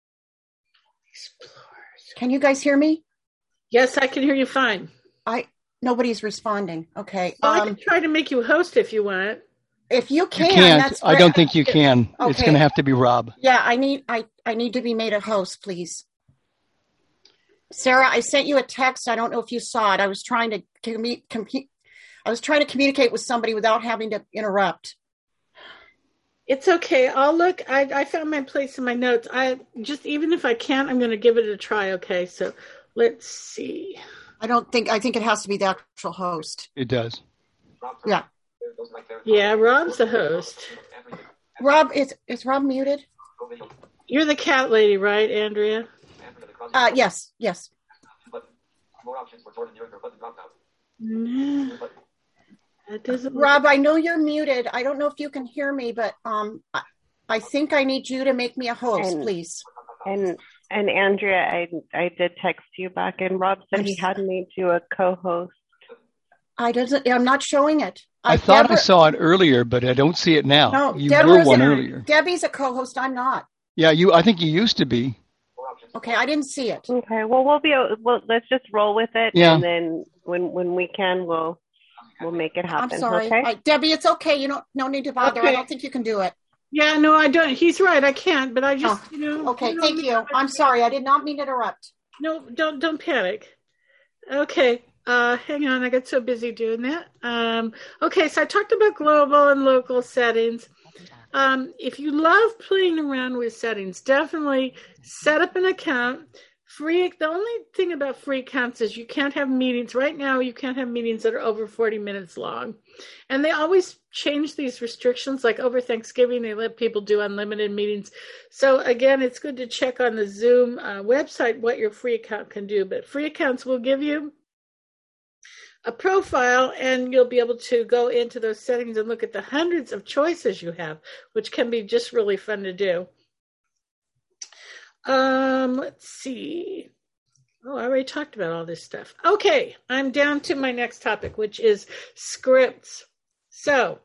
Can you guys hear me? Yes, I can hear you fine. I nobody's responding. Okay. Well, I Um, can try to make you host if you want. if you You can, can't. that's I great. don't think you can. Okay. It's going to have to be Rob. Yeah, I need I, I need to be made a host, please. Sarah, I sent you a text. I don't know if you saw it. I was trying to commu- compu- I was trying to communicate with somebody without having to interrupt. It's okay. I'll look. I, I found my place in my notes. I just, even if I can't, I'm going to give it a try. Okay. So let's see. I don't think, I think it has to be the actual host. It does. Yeah. Yeah. Rob's the host. Rob, is, is Rob muted? You're the cat lady, right, Andrea? Uh, yes, yes. No. That doesn't Rob, I know you're muted. I don't know if you can hear me, but um, I, I think I need you to make me a host, And- please. And and Andrea, I I did text you back, and Rob said he had made you a co-host. I doesn't. I'm not showing it. I thought Deborah, I saw it earlier, but I don't see it now. No, you Deborah's were one in- earlier. Debbie's a co-host. I'm not. Yeah, you. I think you used to be. Okay, I didn't see it. Okay, well we'll be well. Let's just roll with it, Yeah. and then when when we can, we'll we'll make it happen. I'm sorry, Okay. I, Debbie. It's okay. You don't. No need to bother. Okay. I don't think you can do it. Yeah, no, I don't. He's right. I can't, but I just, Oh, you know. Okay, you know, thank you. I'm sorry. I did not mean to interrupt. No, don't don't panic. Okay, uh, hang on. I got so busy doing that. Um, okay, so I talked about global and local settings. Um, if you love playing around with settings, definitely set up an account. Free. The only thing about free accounts is you can't have meetings. Right now, you can't have meetings that are over forty minutes long. And they always change these restrictions, like over Thanksgiving, they let people do unlimited meetings. So again, it's good to check on the Zoom uh, website what your free account can do. But free accounts will give you a profile, and you'll be able to go into those settings and look at the hundreds of choices you have, which can be just really fun to do. Um, let's see. Oh, I already talked about all this stuff. Okay, I'm down to my next topic, which is scripts. So,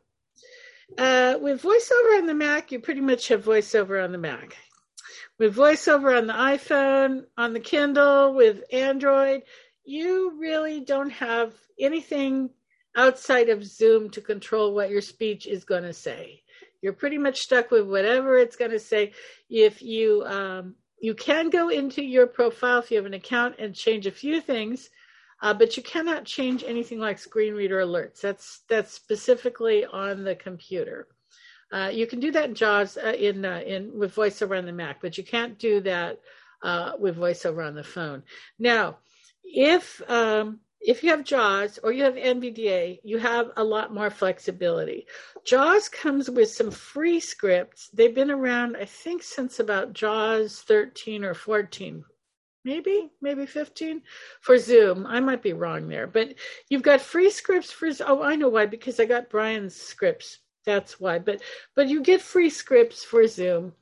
uh, with VoiceOver on the Mac, you pretty much have VoiceOver on the Mac. With VoiceOver on the iPhone, on the Kindle, with Android, you really don't have anything outside of Zoom to control what your speech is going to say. You're pretty much stuck with whatever it's going to say. If you um, you can go into your profile if you have an account and change a few things, uh, but you cannot change anything like screen reader alerts. That's that's specifically on the computer. Uh, you can do that in JAWS uh, in uh, in with VoiceOver on the Mac, but you can't do that uh, with VoiceOver on the phone. Now, if um, if you have JAWS or you have N V D A, you have a lot more flexibility. JAWS comes with some free scripts. They've been around, I think, since about JAWS thirteen or fourteen, maybe, maybe fifteen for Zoom. I might be wrong there, but you've got free scripts for, oh, I know why, because I got Brian's scripts. That's why, but, but you get free scripts for Zoom.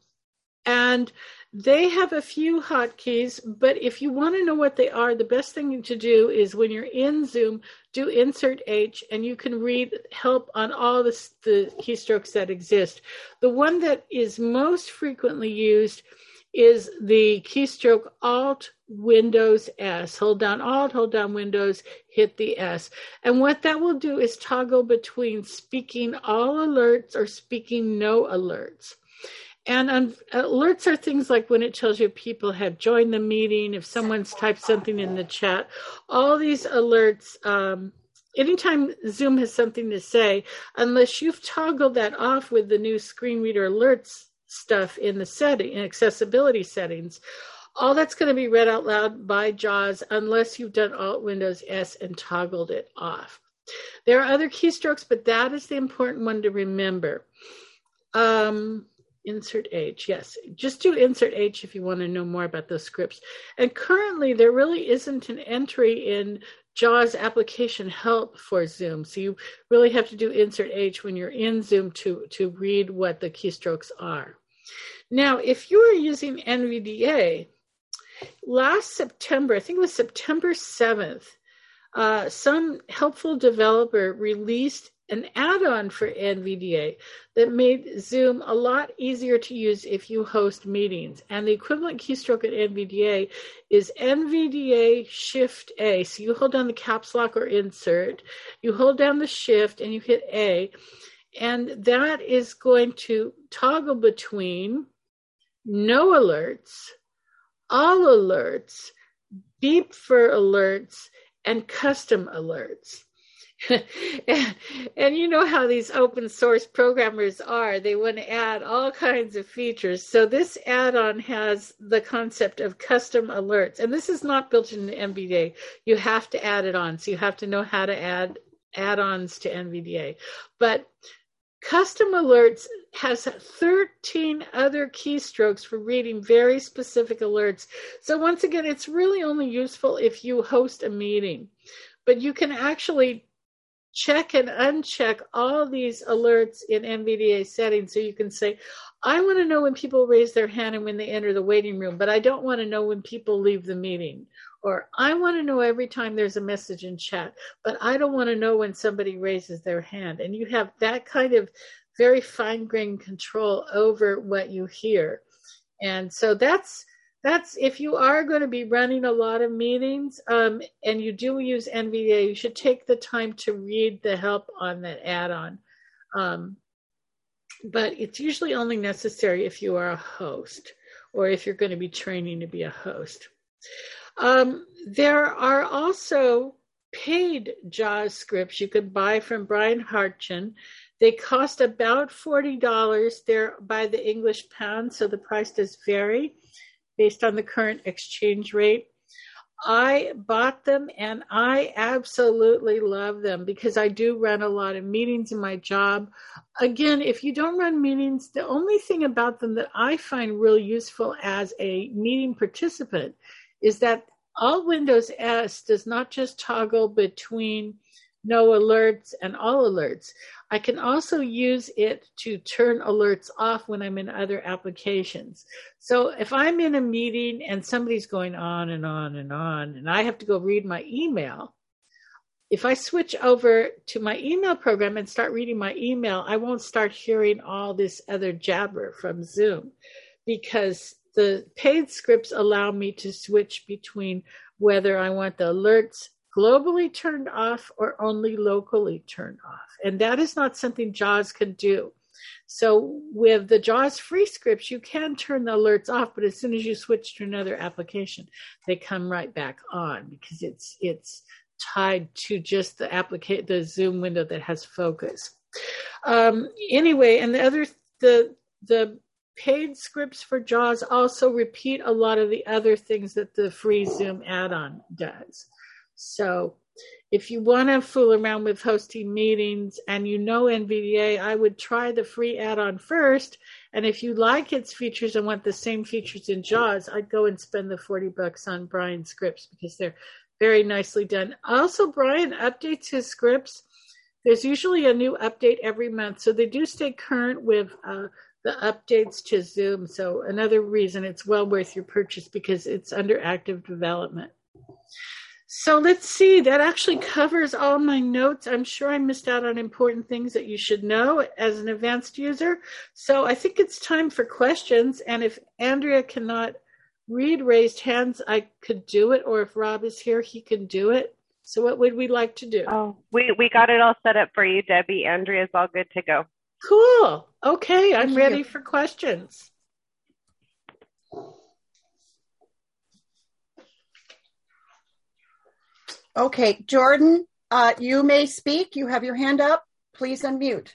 And they have a few hotkeys, but if you want to know what they are, the best thing to do is when you're in Zoom, do Insert H, and you can read help on all the, the keystrokes that exist. The one that is most frequently used is the keystroke Alt Windows S. Hold down Alt, hold down Windows, hit the S. And what that will do is toggle between speaking all alerts or speaking no alerts. And um, alerts are things like when it tells you people have joined the meeting, if someone's typed something in the chat, all these alerts, um, anytime Zoom has something to say, unless you've toggled that off with the new screen reader alerts stuff in the setting, in accessibility settings, all that's going to be read out loud by JAWS unless you've done Alt Windows S and toggled it off. There are other keystrokes, but that is the important one to remember. Um, Insert H, yes. Just do Insert H if you want to know more about those scripts. And currently, there really isn't an entry in JAWS application help for Zoom. So you really have to do Insert H when you're in Zoom to, to read what the keystrokes are. Now, if you are using N V D A, last September, I think it was September seventh, uh, some helpful developer released an add-on for N V D A that made Zoom a lot easier to use if you host meetings. And the equivalent keystroke at N V D A is N V D A Shift A. So you hold down the caps lock or insert, you hold down the Shift and you hit A, and that is going to toggle between no alerts, all alerts, beep for alerts, and custom alerts. and, and you know how these open source programmers are. They want to add all kinds of features. So this add-on has the concept of custom alerts. And this is not built into N V D A. You have to add it on. So you have to know how to add add-ons to N V D A. But custom alerts has thirteen other keystrokes for reading very specific alerts. So once again, it's really only useful if you host a meeting. But you can actually check and uncheck all these alerts in N V D A settings. So you can say, I want to know when people raise their hand and when they enter the waiting room, but I don't want to know when people leave the meeting. Or I want to know every time there's a message in chat, but I don't want to know when somebody raises their hand. And you have that kind of very fine-grained control over what you hear. And so that's That's if you are going to be running a lot of meetings um, and you do use N V D A, you should take the time to read the help on that add-on. Um, but it's usually only necessary if you are a host or if you're going to be training to be a host. Um, there are also paid JAWS scripts you can buy from Brian Hartgen. They cost about forty dollars. They're by the English pound, so the price does vary based on the current exchange rate. I bought them and I absolutely love them because I do run a lot of meetings in my job. Again, if you don't run meetings, the only thing about them that I find really useful as a meeting participant is that all Windows S does not just toggle between no alerts and all alerts. I can also use it to turn alerts off when I'm in other applications. So if I'm in a meeting and somebody's going on and on and on, and I have to go read my email, if I switch over to my email program and start reading my email, I won't start hearing all this other jabber from Zoom because the paid scripts allow me to switch between whether I want the alerts globally turned off or only locally turned off. And that is not something JAWS can do. So with the JAWS free scripts, you can turn the alerts off, but as soon as you switch to another application, they come right back on because it's it's tied to just the applica- the Zoom window that has focus. Um, anyway, and the other the the paid scripts for JAWS also repeat a lot of the other things that the free Zoom add-on does. So if you want to fool around with hosting meetings and you know N V D A, I would try the free add-on first. And if you like its features and want the same features in JAWS, I'd go and spend the forty bucks on Brian's scripts because they're very nicely done. Also, Brian updates his scripts. There's usually a new update every month. So they do stay current with uh, the updates to Zoom. So another reason it's well worth your purchase because it's under active development. So let's see, that actually covers all my notes. I'm sure I missed out on important things that you should know as an advanced user. So I think it's time for questions. And if Andrea cannot read raised hands, I could do it. Or if Rob is here, he can do it. So what would we like to do? Oh, we, we got it all set up for you, Debbie. Andrea's all good to go. Cool. Okay, I'm ready for questions. Okay, Jordan, uh, you may speak. You have your hand up. Please unmute.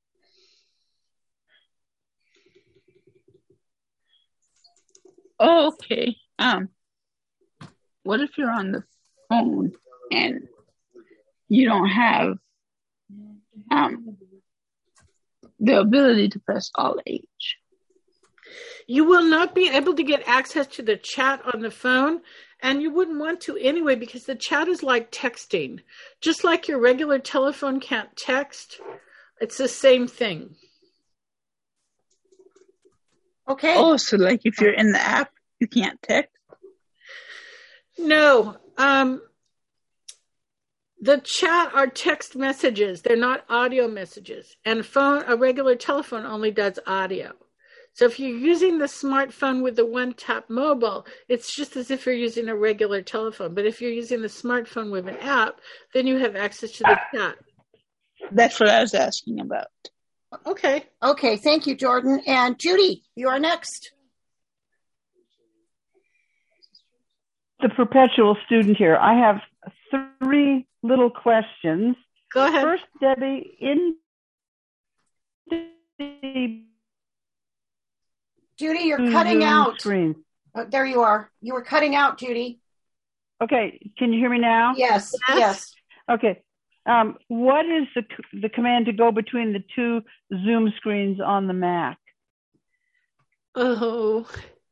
Oh, okay. Um, what if you're on the phone and you don't have um, the ability to press Alt H? You will not be able to get access to the chat on the phone, and you wouldn't want to anyway because the chat is like texting. Just like your regular telephone can't text, it's the same thing. Okay. Oh, so like if you're in the app, you can't text? No. Um, The chat are text messages. They're not audio messages. And phone, a regular telephone only does audio. So if you're using the smartphone with the one-tap mobile, it's just as if you're using a regular telephone. But if you're using the smartphone with an app, then you have access to the chat. That's what I was asking about. Okay. Okay, thank you, Jordan. And Judy, you are next. The perpetual student here. I have three little questions. Go ahead. First, Debbie, in the Judy, you're cutting Zoom out. Screen. Oh, there you are. You were cutting out, Judy. Okay, can you hear me now? Yes, Yes. yes. Okay. Um, what is the the command to go between the two Zoom screens on the Mac? Oh,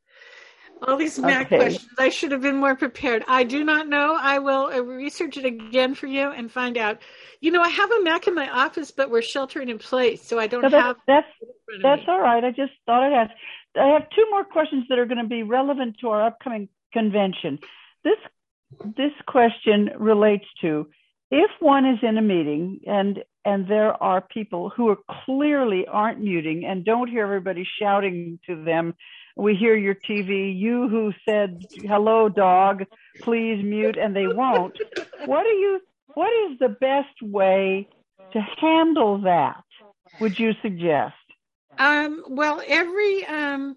all these Mac Okay. questions. I should have been more prepared. I do not know. I will uh, research it again for you and find out. You know, I have a Mac in my office, but we're sheltering in place, so I don't So that's, have that's it in front of that's me. all right. I just thought I'd ask. I have two more questions that are going to be relevant to our upcoming convention. This this question relates to if one is in a meeting and and there are people who are clearly aren't muting and don't hear everybody shouting to them. We hear your T V, you who said, hello, dog, please mute, and they won't. What do you, what is the best way to handle that, would you suggest? Um, well, every um,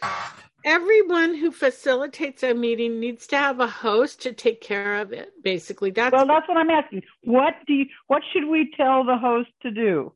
everyone who facilitates a meeting needs to have a host to take care of it. Basically, that's Well, that's what I'm asking. What do you, what should we tell the host to do?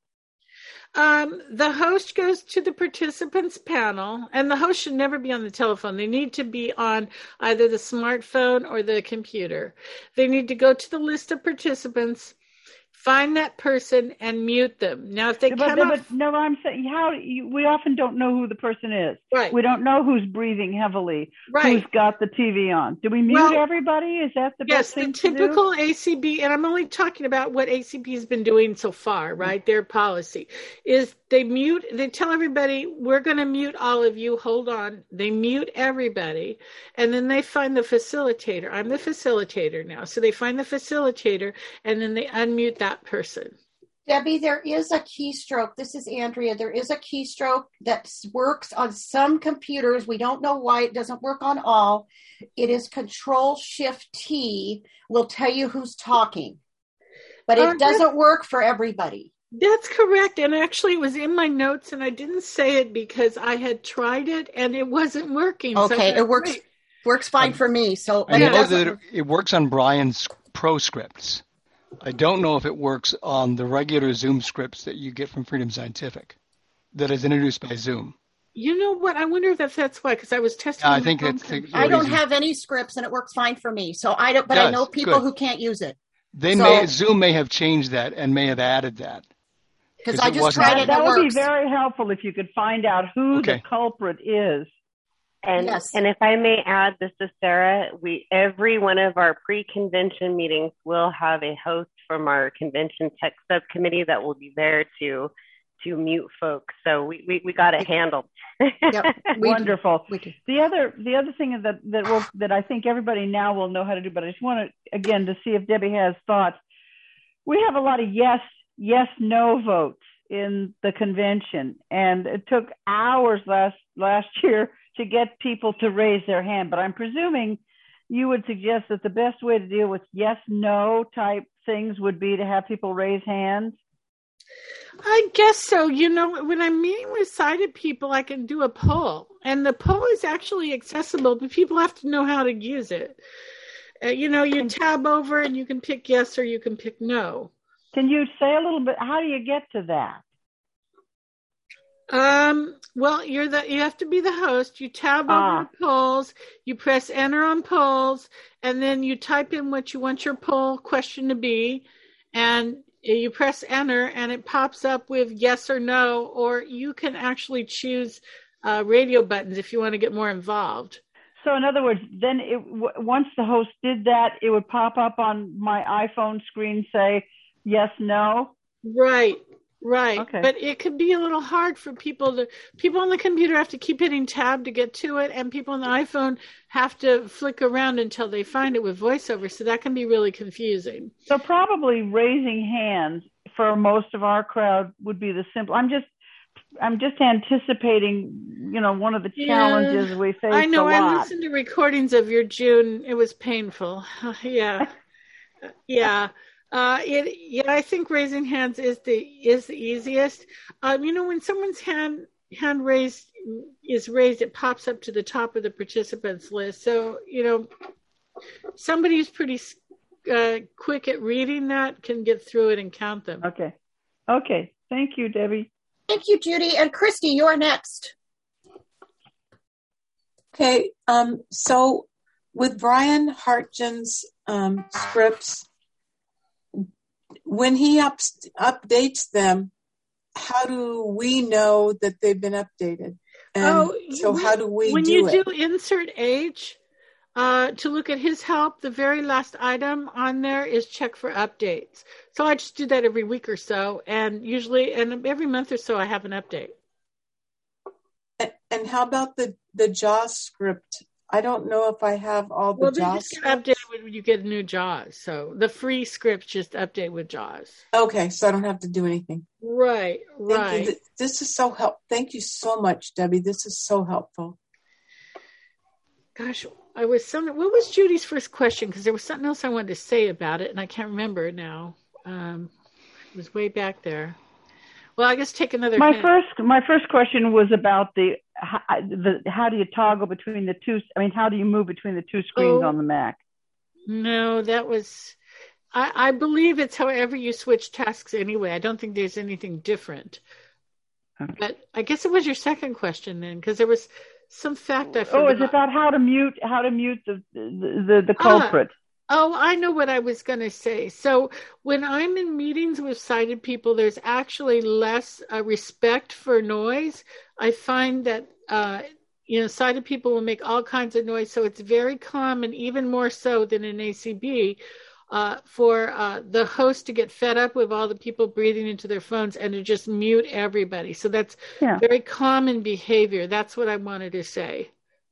Um, the host goes to the participants panel, and the host should never be on the telephone. They need to be on either the smartphone or the computer. They need to go to the list of participants, find that person, and mute them. Now, if they But, come but, up, but no, I'm saying how you, we often don't know who the person is. right, We don't know who's breathing heavily, right. who's got the T V on. Do we mute Well, everybody? Is that the Yes, best the thing to do? typical A C B, and I'm only talking about what A C B has been doing so far, right? Their policy is they mute, they tell everybody, we're going to mute all of you, hold on. They mute everybody, and then they find the facilitator. I'm the facilitator now. So they find the facilitator, and then they unmute that person. Debbie, there is a keystroke. This is Andrea. There is a keystroke that works on some computers. We don't know why it doesn't work on all. It is Control Shift T will tell you who's talking, but it Uh, doesn't work for everybody. That's correct. And actually, it was in my notes, and I didn't say it because I had tried it and it wasn't working. Okay, so it works great. works fine Um, for me. So, I but it know doesn't. that it, it works on Brian's Pro scripts. I don't know if it works on the regular Zoom scripts that you get from Freedom Scientific that is introduced by Zoom. You know what? I wonder if that's why, because I was testing. Yeah, I my think home that's the, computer. the I don't reason. have any scripts, and it works fine for me. So I don't. But It I does. know people Good. who can't use it. They So- may Zoom may have changed that and may have added that. Because 'Cause I it just wasn't tried That, it and that it would works. be very helpful if you could find out who Okay. the culprit is. And Yes. and if I may add, this is Sarah. We every one of our pre-convention meetings will have a host from our convention tech subcommittee that will be there to to mute folks. So we we, we got it handled. Yep. We- Wonderful. we do. The other the other thing that that will that I think everybody now will know how to do, but I just want to again to see if Debbie has thoughts. We have a lot of yes yes no votes in the convention, and it took hours last last year to get people to raise their hand. But I'm presuming you would suggest that the best way to deal with yes no type things would be to have people raise hands. I guess so. You know, when I'm meeting with sighted people, I can do a poll, and the poll is actually accessible, but people have to know how to use it. Uh, you know, you tab over and you can pick yes or you can pick no. Can you say a little bit? How do you get to that? Um, well, you're the you have to be the host. You tab Ah. over the polls, you press enter on polls, and then you type in what you want your poll question to be, and you press enter, and it pops up with yes or no, or you can actually choose uh, radio buttons if you want to get more involved. So in other words, then it, w- once the host did that, it would pop up on my iPhone screen, say yes, no. Right. Right. Okay. But it could be a little hard for people to, people on the computer have to keep hitting tab to get to it, and people on the iPhone have to flick around until they find it with VoiceOver. So that can be really confusing. So probably raising hands for most of our crowd would be the simple. I'm just, I'm just anticipating, you know, one of the challenges yeah, we face I know. a lot. I listened to recordings of your June. It was painful. yeah. yeah. Uh, it, yeah, I think raising hands is the is the easiest. Um, you know, when someone's hand hand raised is raised, it pops up to the top of the participants list. So, you know, somebody who's pretty uh, quick at reading that can get through it and count them. Okay. Okay. Thank you, Debbie. Thank you, Judy. And Christy, you're next. Okay. Um, so with Brian Hartgen's um, scripts, when he ups, updates them, how do we know that they've been updated? And oh, so how do we when do you it? do insert age uh, to look at his help, the very last item on there is check for updates. So I just do that every week or so, and usually, and every month or so, I have an update. And, and how about the the JAWS script? I don't know if I have all the well, JAWS they just get updated when you get a new JAWS. So the free scripts just update with JAWS. Okay, so I don't have to do anything. Right, right. Thank you. This is so helpful. Thank you so much, Debbie. This is so helpful. Gosh, I was some. What was Judy's first question? Because there was something else I wanted to say about it, and I can't remember now. Um, it was way back there. Well, I guess take another. My hint. first, my first question was about the how, the how do you toggle between the two? I mean, how do you move between the two screens oh, on the Mac? No, that was. I, I believe it's however you switch tasks anyway. I don't think there's anything different. Okay. But I guess it was your second question then, because there was some fact I forgot. Oh, it's about how to mute how to mute the the the, the culprit. Ah. Oh, I know what I was going to say. So when I'm in meetings with sighted people, there's actually less uh, respect for noise. I find that, uh, you know, sighted people will make all kinds of noise. So it's very common, even more so than in A C B, uh, for uh, the host to get fed up with all the people breathing into their phones and to just mute everybody. So that's yeah. very common behavior. That's what I wanted to say.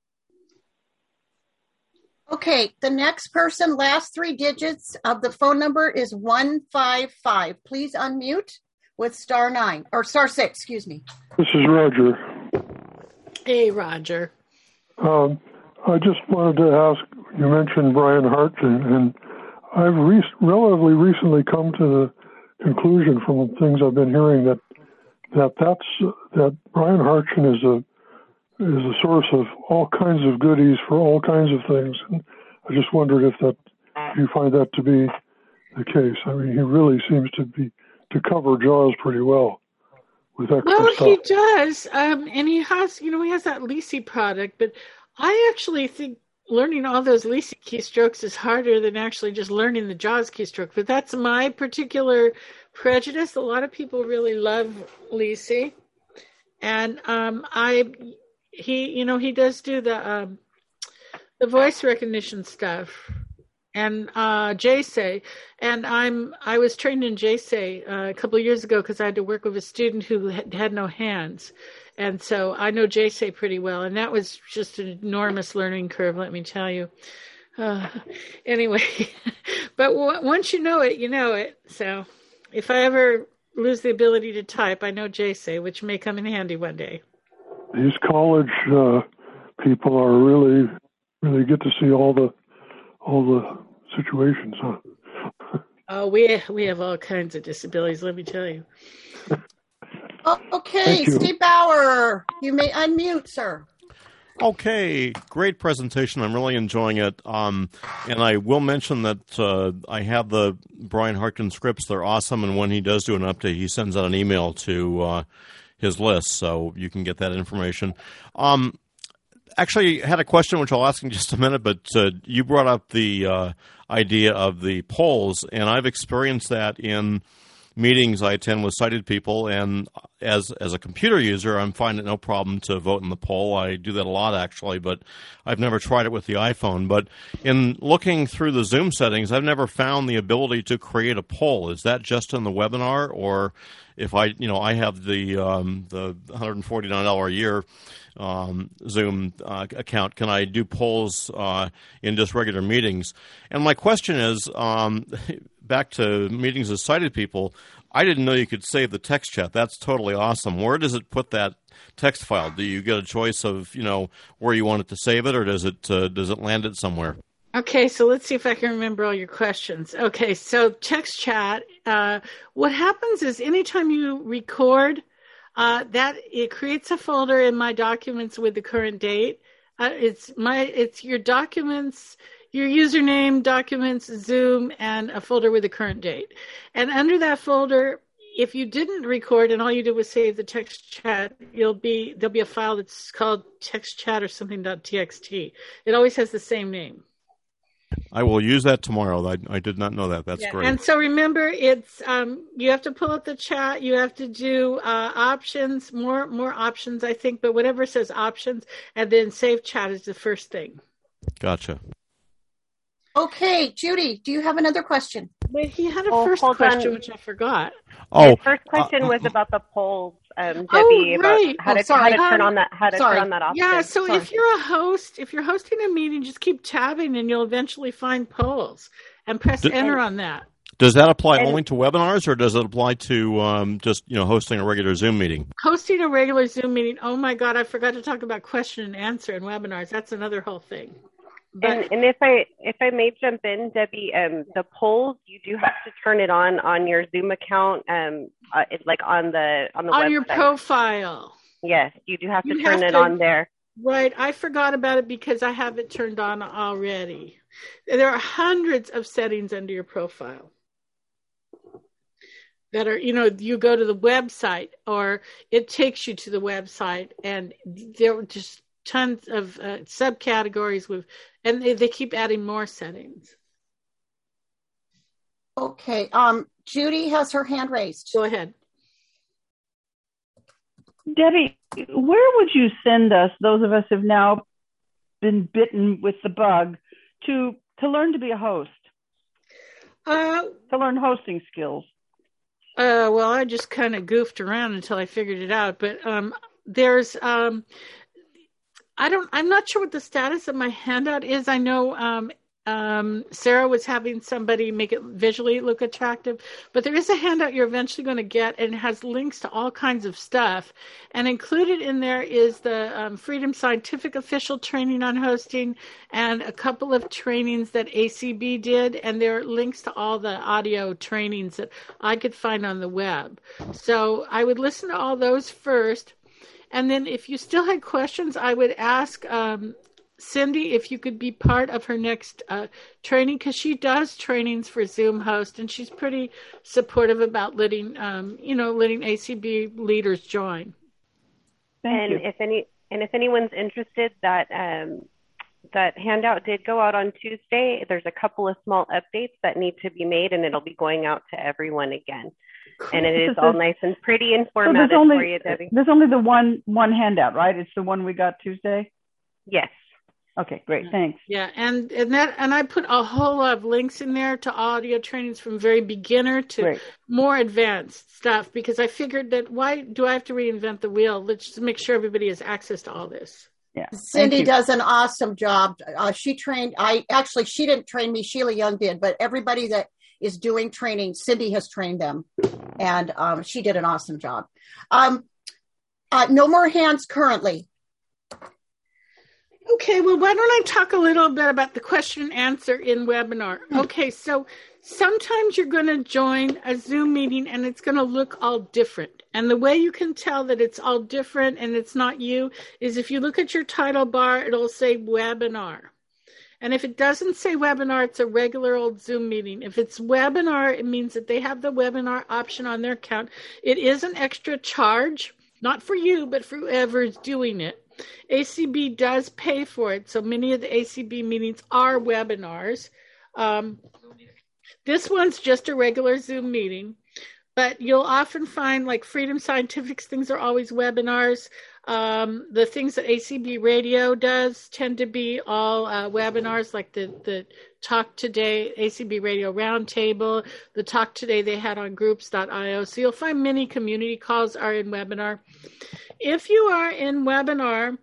Okay, the next person, last three digits of the phone number is one five five. Please unmute with star nine, or star six, excuse me. This is Roger. Hey, Roger. Um, I just wanted to ask, you mentioned Brian Hartgen, and I've re- relatively recently come to the conclusion from things I've been hearing that that that's, that Brian Hartgen is a is a source of all kinds of goodies for all kinds of things. And I just wondered if that, if you find that to be the case. I mean, he really seems to be, to cover JAWS pretty well with extra well, stuff. He does. Um, and he has, you know, he has that Lisi product, but I actually think learning all those Lisi keystrokes is harder than actually just learning the JAWS keystroke. But that's my particular prejudice. A lot of people really love Lisi. And um, I, He, you know, he does do the um, the voice recognition stuff, and uh, J S A Y. And I'm I was trained in J S A Y uh, a couple of years ago because I had to work with a student who had, had no hands, and so I know J S A Y pretty well. And that was just an enormous learning curve, let me tell you. Uh, anyway, but w- once you know it, you know it. So if I ever lose the ability to type, I know J S A Y, which may come in handy one day. These college uh, people are really, really get to see all the, all the situations, huh? Oh, we we have all kinds of disabilities. Let me tell you. Oh, okay, Steve Bauer, you may unmute, sir. Okay, great presentation. I'm really enjoying it. Um, and I will mention that uh, I have the Brian Hartgen scripts. They're awesome. And when he does do an update, he sends out an email to uh, his list, so you can get that information. Um, actually, I had a question, which I'll ask in just a minute, but uh, you brought up the uh, idea of the polls, and I've experienced that in meetings I attend with sighted people, and as as a computer user, I'm finding it no problem to vote in the poll. I do that a lot, actually, but I've never tried it with the iPhone. But in looking through the Zoom settings, I've never found the ability to create a poll. Is that just in the webinar, or if I, you know, I have the um, the one hundred forty-nine dollars a year um, Zoom uh, account, can I do polls uh, in just regular meetings? And my question is, um, back to meetings with sighted people, I didn't know you could save the text chat. That's totally awesome. Where does it put that text file? Do you get a choice of, you know, where you want it to save it, or does it uh, does it land it somewhere? Okay, so let's see if I can remember all your questions. Okay, so text chat, uh, what happens is anytime you record, uh, that it creates a folder in my documents with the current date. Uh, it's my, it's your documents, your username, documents, Zoom, and a folder with the current date. And under that folder, if you didn't record and all you did was save the text chat, you'll be there'll be a file that's called text chat or something .txt. It always has the same name. I will use that tomorrow. I, I did not know that. That's yeah. great. And so remember, it's um, you have to pull up the chat. You have to do uh, options, more more options, I think. But whatever says options, and then save chat is the first thing. Gotcha. Okay, Judy, do you have another question? Wait, he had a oh, first question, on. which I forgot. Oh, the first question uh, was about the polls, um, Debbie, oh, right. about how, oh, to, sorry. how to turn um, on that how to sorry. turn on that option. Yeah, so sorry. if you're a host, if you're hosting a meeting, just keep tabbing and you'll eventually find polls and press do, enter on that. Does that apply and, only to webinars, or does it apply to um, just, you know, hosting a regular Zoom meeting? Hosting a regular Zoom meeting. Oh my God, I forgot to talk about question and answer in webinars. That's another whole thing. But, and, and if I if I may jump in, Debbie, um, the polls, you do have to turn it on on your Zoom account, um, uh, it's like on the on the on website. your profile. Yes, you do have to you turn have it to, on there. Right, I forgot about it because I have it turned on already. There are hundreds of settings under your profile that are, you know, you go to the website or it takes you to the website, and there are just tons of uh, subcategories with, and they, they keep adding more settings. Okay, um, Judy has her hand raised. Go ahead. Debbie, where would you send us, those of us who have now been bitten with the bug, to to learn to be a host? Uh, to learn hosting skills? Uh, well, I just kind of goofed around until I figured it out. But um, there's, um, I don't, I'm not sure what the status of my handout is. I know um, um, Sarah was having somebody make it visually look attractive, but there is a handout you're eventually going to get, and it has links to all kinds of stuff. And included in there is the um, Freedom Scientific official training on hosting and a couple of trainings that A C B did, and there are links to all the audio trainings that I could find on the web. So I would listen to all those first, and then if you still had questions, I would ask um, Cindy if you could be part of her next uh, training, because she does trainings for Zoom Host, and she's pretty supportive about letting, um, you know, letting A C B leaders join. Thank and you. if any, and if anyone's interested, that um, that handout did go out on Tuesday. There's a couple of small updates that need to be made, and it'll be going out to everyone again. Cool. And it is all nice and pretty and formatted so only, for you, Debbie. There's only the one one handout, right? It's the one we got Tuesday? Yes. Okay, great. Thanks. Yeah, and and that and I put a whole lot of links in there to audio trainings from very beginner to great. More advanced stuff, because I figured that why do I have to reinvent the wheel? Let's just make sure everybody has access to all this. Yeah. Cindy does an awesome job. Uh, she trained, I actually, she didn't train me, Sheila Young did, but everybody that is doing training, Cindy has trained them, and um, she did an awesome job. Um, uh, no more hands currently. Okay, well, why don't I talk a little bit about the question and answer in webinar? Okay, so sometimes you're going to join a Zoom meeting and it's going to look all different. And the way you can tell that it's all different and it's not you is if you look at your title bar, it'll say webinar. And if it doesn't say webinar, it's a regular old Zoom meeting. If it's webinar, it means that they have the webinar option on their account. It is an extra charge, not for you, but for whoever's doing it. A C B does pay for it, so many of the A C B meetings are webinars. Um, this one's just a regular Zoom meeting. but you'll often find like Freedom Scientific's things are always webinars. Um, the things that A C B Radio does tend to be all uh, webinars, like the, the Talk Today, A C B Radio Roundtable, the Talk Today they had on groups dot i o. So you'll find many community calls are in webinar. If you are in webinar,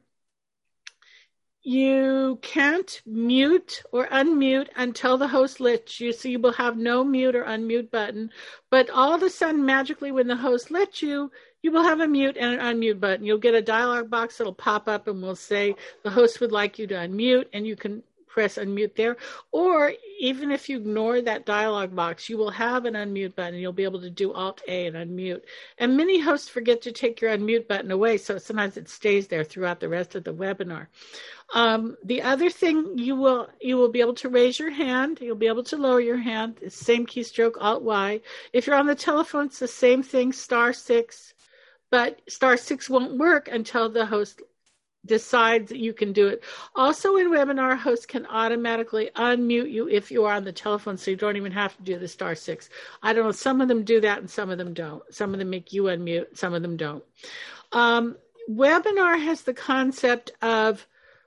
you can't mute or unmute until the host lets you, so you will have no mute or unmute button. But all of a sudden, magically, when the host lets you, you will have a mute and an unmute button. You'll get a dialog box that'll pop up and will say the host would like you to unmute, and you can press unmute there. Or even if you ignore that dialog box, you will have an unmute button. You'll be able to do Alt A and unmute. And many hosts forget to take your unmute button away, so sometimes it stays there throughout the rest of the webinar. Um, the other thing, you will you will be able to raise your hand. You'll be able to lower your hand. It's the same keystroke, Alt Y. If you're on the telephone, it's the same thing, star six. But star six won't work until the host decides that you can do it. Also in webinar, hosts can automatically unmute you if you are on the telephone, so you don't even have to do the star six. I don't know, some of them do that and some of them don't. Some of them make you unmute, some of them don't. Um, webinar has the concept of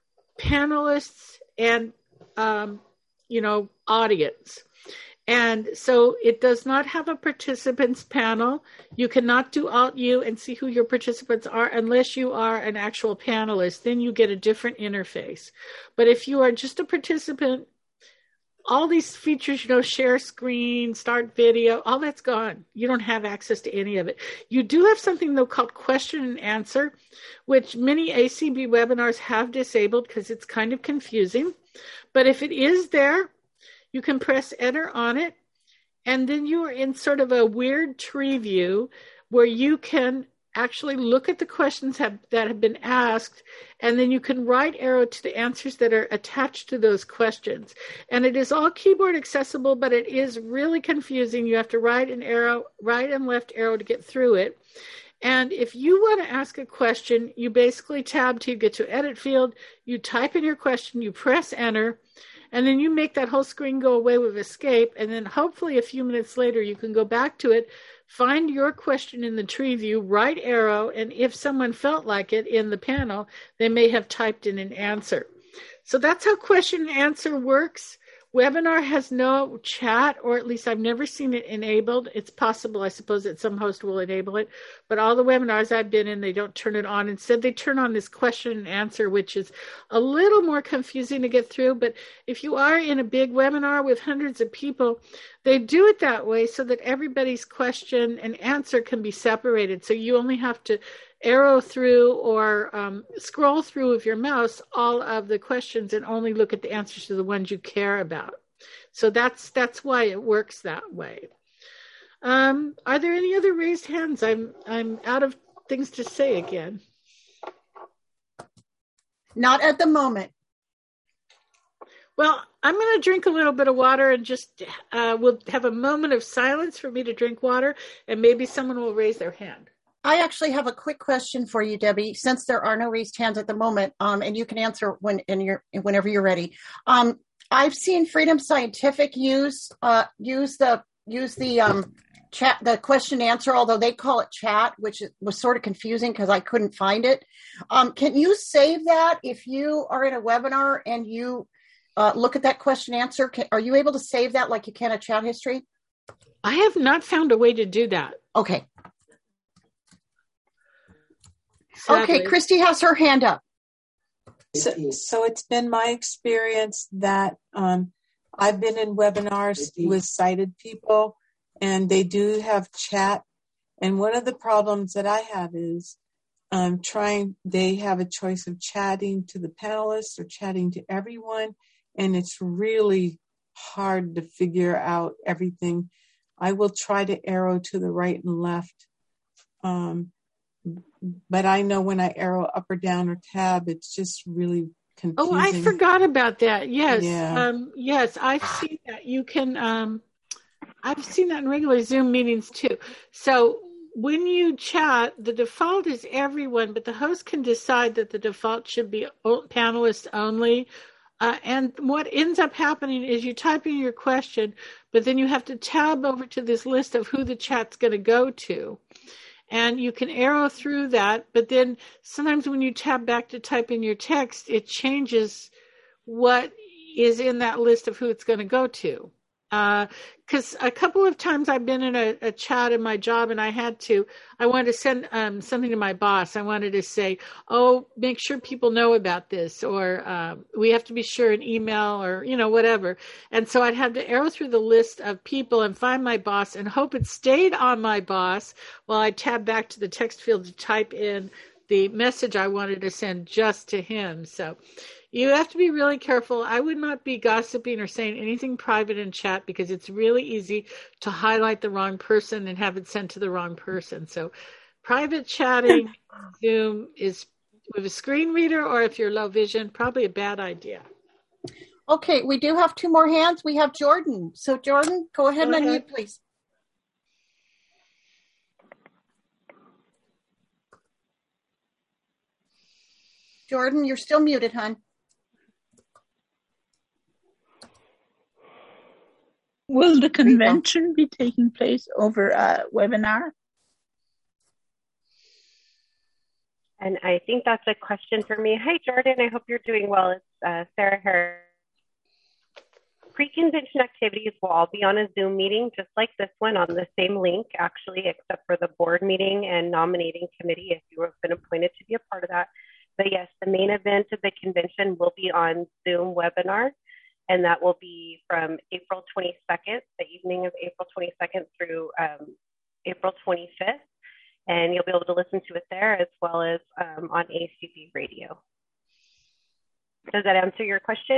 panelists and, um, you know, audience. And so it does not have a participants panel. You cannot do Alt-U and see who your participants are unless you are an actual panelist. Then you get a different interface. But if you are just a participant, all these features, you know, share screen, start video, all that's gone. You don't have access to any of it. You do have something, though, called question and answer, which many A C B webinars have disabled because it's kind of confusing. But if it is there, you can press enter on it, and then you are in sort of a weird tree view where you can actually look at the questions have, that have been asked, and then you can right arrow to the answers that are attached to those questions. And it is all keyboard accessible, but it is really confusing. You have to right and arrow, right and left arrow to get through it. And if you want to ask a question, you basically tab to get to edit field, you type in your question, you press enter, and then you make that whole screen go away with escape, and then hopefully a few minutes later you can go back to it, find your question in the tree view, right arrow, and if someone felt like it in the panel, they may have typed in an answer. So that's how question and answer works. Webinar has no chat, or at least I've never seen it enabled. It's possible, I suppose, that some host will enable it, but all the webinars I've been in, they don't turn it on. Instead, they turn on this question and answer, which is a little more confusing to get through. But if you are in a big webinar with hundreds of people, they do it that way so that everybody's question and answer can be separated. So you only have to arrow through or um, scroll through with your mouse all of the questions and only look at the answers to the ones you care about. So that's that's why it works that way. Um, are there any other raised hands? I'm I'm out of things to say again. Not at the moment. Well, I'm going to drink a little bit of water and just uh, we'll have a moment of silence for me to drink water, and maybe someone will raise their hand. I actually have a quick question for you, Debbie, since there are no raised hands at the moment, um, and you can answer when in your, whenever you're ready. Um, I've seen Freedom Scientific use uh, use the use the um, chat, the question answer, although they call it chat, which was sort of confusing because I couldn't find it. Um, can you save that if you are in a webinar and you uh, look at that question answer? Can, are you able to save that like you can a chat history? I have not found a way to do that. Okay. Sadly. Okay, Christy has her hand up. So, so it's been my experience that um, I've been in webinars with sighted people, and they do have chat. And one of the problems that I have is um, trying, they have a choice of chatting to the panelists or chatting to everyone, and it's really hard to figure out everything. I will try to arrow to the right and left. Um, But I know when I arrow up or down or tab, it's just really confusing. Oh, I forgot about that. Yes. Yeah. Um, yes, I've seen that. You can, um, I've seen that in regular Zoom meetings too. So when you chat, the default is everyone, but the host can decide that the default should be panelists only. Uh, and what ends up happening is you type in your question, but then you have to tab over to this list of who the chat's going to go to. And you can arrow through that, but then sometimes when you tab back to type in your text, it changes what is in that list of who it's going to go to. Because uh, a couple of times I've been in a, a chat in my job and I had to, I wanted to send um, something to my boss. I wanted to say, oh, make sure people know about this, or uh, we have to be sure an email, or, you know, whatever. And so I'd have to arrow through the list of people and find my boss and hope it stayed on my boss while I tab back to the text field to type in the message I wanted to send just to him. So you have to be really careful. I would not be gossiping or saying anything private in chat, because it's really easy to highlight the wrong person and have it sent to the wrong person. So private chatting, Zoom is with a screen reader, or if you're low vision, probably a bad idea. Okay, we do have two more hands. We have Jordan. So Jordan, go ahead Go and ahead. unmute, please. Jordan, you're still muted, hon. Will the convention be taking place over a webinar? And I think that's a question for me. Hi, Jordan. I hope you're doing well. It's uh, Sarah Harris. Pre-convention activities will all be on a Zoom meeting, just like this one, on the same link, actually, except for the board meeting and nominating committee, if you have been appointed to be a part of that. But yes, the main event of the convention will be on Zoom webinar, and that will be from April twenty-second, the evening of April twenty-second through um, April twenty-fifth. And you'll be able to listen to it there, as well as um, on A C B radio. Does that answer your question?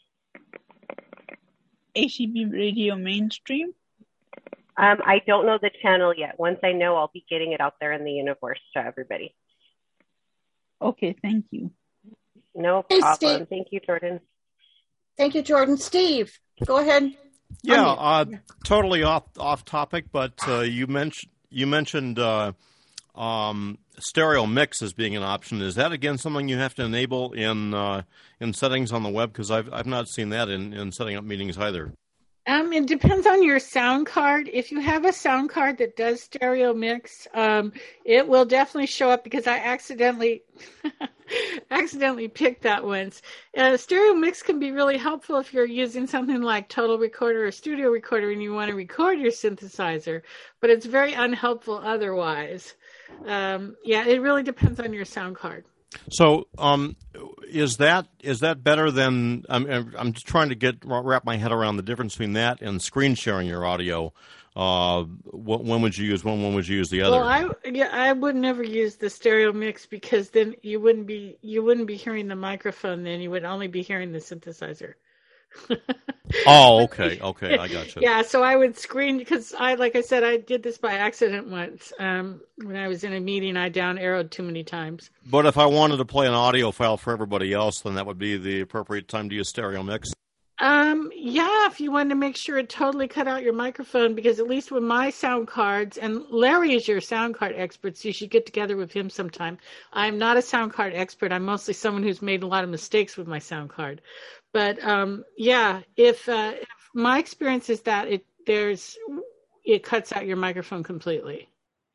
A C B radio mainstream? Um, I don't know the channel yet. Once I know, I'll be getting it out there in the universe to everybody. Okay, thank you. No Hey, problem. Steve. Thank you, Jordan. Thank you, Jordan. Steve, go ahead. Yeah, Unmute. uh, totally off off topic, but uh, you mentioned you mentioned uh, um, stereo mix as being an option. Is that again something you have to enable in uh, in settings on the web? Because I've I've not seen that in, in setting up meetings either. Um, it depends on your sound card. If you have a sound card that does stereo mix, um, it will definitely show up, because I accidentally accidentally picked that once. Uh, stereo mix can be really helpful if you're using something like Total Recorder or Studio Recorder and you want to record your synthesizer, but it's very unhelpful otherwise. Um, yeah, it really depends on your sound card. So, um, is that is that better than? I'm I'm just trying to get wrap my head around the difference between that and screen sharing your audio. Uh, what, when would you use one? When would you use the other? Well, I yeah, I would never use the stereo mix, because then you wouldn't be you wouldn't be hearing the microphone. Then you would only be hearing the synthesizer. Oh, okay, okay, I got you. Yeah, so I would screen, because I, like I said, I did this by accident once. Um, when I was in a meeting, I down arrowed too many times. But if I wanted to play an audio file for everybody else, then that would be the appropriate time to use stereo mix. Um, yeah, if you wanted to make sure it totally cut out your microphone, because at least with my sound cards, and Larry is your sound card expert, so you should get together with him sometime. I'm not a sound card expert. I'm mostly someone who's made a lot of mistakes with my sound card. But um, yeah, if, uh, if my experience is that it there's it cuts out your microphone completely,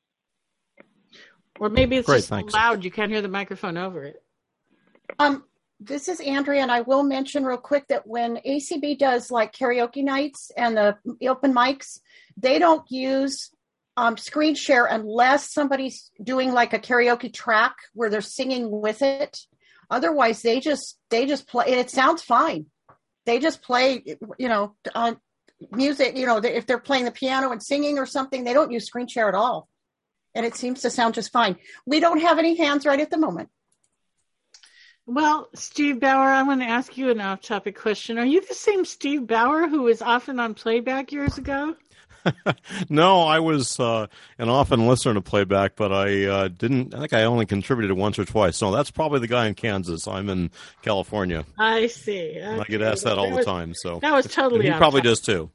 or maybe it's Great, just thanks. so loud you can't hear the microphone over it. Um, this is Andrea, and I will mention real quick that when A C B does like karaoke nights and the open mics, they don't use um, screen share unless somebody's doing like a karaoke track where they're singing with it. Otherwise, they just they just play, and it sounds fine. They just play, you know, on music. You know, if they're playing the piano and singing or something, they don't use screen share at all, and it seems to sound just fine. We don't have any hands right at the moment. Well, Steve Bauer, I want to ask you an off-topic question. Are you the same Steve Bauer who was often on playback years ago? No, I was uh, an often listener to playback, but I uh, didn't. I think I only contributed once or twice. No, that's probably the guy in Kansas. I'm in California. I see. Okay. I get asked that all that the was, time. So that was totally. and he probably does too.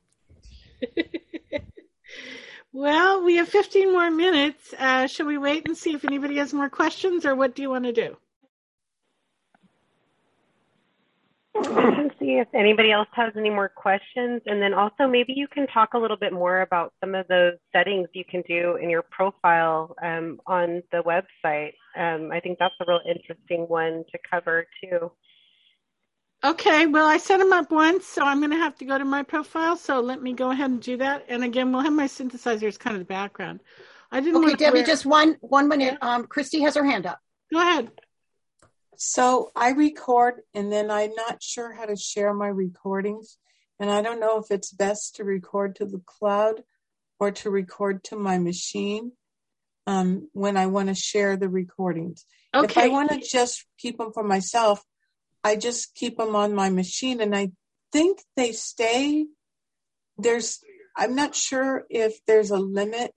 Well, we have fifteen more minutes. Uh, shall we wait and see if anybody has more questions, or what do you want to do? I can see if anybody else has any more questions. And then also maybe you can talk a little bit more about some of those settings you can do in your profile um, on the website. Um, I think that's a real interesting one to cover too. Okay, well, I set them up once, so I'm going to have to go to my profile. So let me go ahead and do that. And again, we'll have my synthesizer as kind of the background. I didn't Okay, want to Debbie, wear... just one one minute. Um, Christy has her hand up. Go ahead. So I record, and then I'm not sure how to share my recordings. And I don't know if it's best to record to the cloud or to record to my machine um, when I want to share the recordings. Okay. If I want to just keep them for myself, I just keep them on my machine, and I think they stay. There's, I'm not sure if there's a limit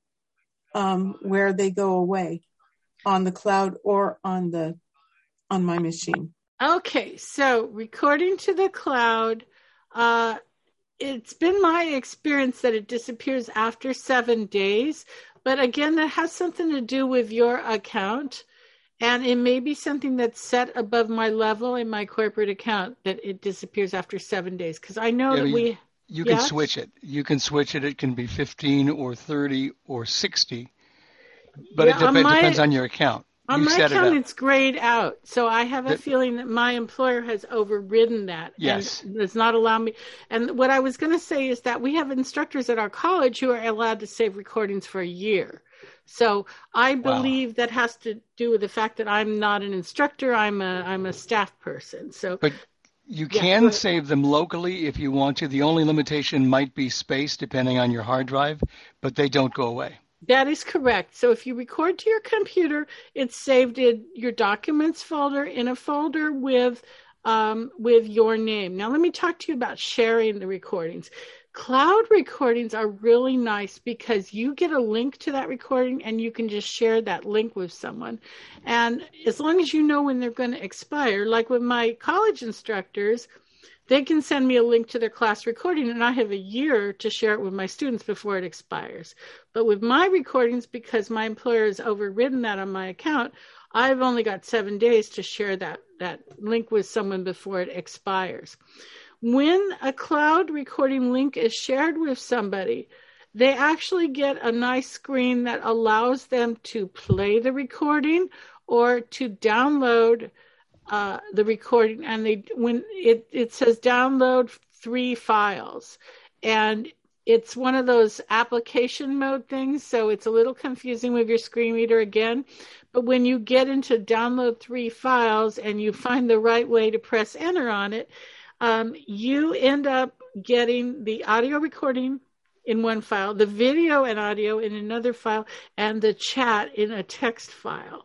um, where they go away on the cloud or on the on my machine. Okay, so recording to the cloud, uh, it's been my experience that it disappears after seven days. But again, that has something to do with your account. And it may be something that's set above my level in my corporate account that it disappears after seven days. Because I know Yeah, that you, we... You yeah? can switch it. You can switch it. It can be fifteen or thirty or sixty. But yeah, it dep- on my, depends on your account. On you my set account, it up. it's grayed out. So I have a that, feeling that my employer has overridden that. Yes. And does not allow me. And what I was going to say is that we have instructors at our college who are allowed to save recordings for a year. So I believe wow. that has to do with the fact that I'm not an instructor. I'm a I'm a staff person. So, but you yeah, can save them locally if you want to. The only limitation might be space, depending on your hard drive, but they don't go away. That is correct. So if you record to your computer, it's saved in your documents folder in a folder with um, with your name. Now let me talk to you about sharing the recordings. Cloud recordings are really nice because you get a link to that recording and you can just share that link with someone. And as long as you know when they're going to expire, like with my college instructors, they can send me a link to their class recording and I have a year to share it with my students before it expires. But with my recordings, because my employer has overridden that on my account, I've only got seven days to share that, that link with someone before it expires. When a cloud recording link is shared with somebody, they actually get a nice screen that allows them to play the recording or to download uh, the recording. And they when it, it says download three files. And it's one of those application mode things, so it's a little confusing with your screen reader again. But when you get into download three files and you find the right way to press enter on it, Um, you end up getting the audio recording in one file, the video and audio in another file, and the chat in a text file.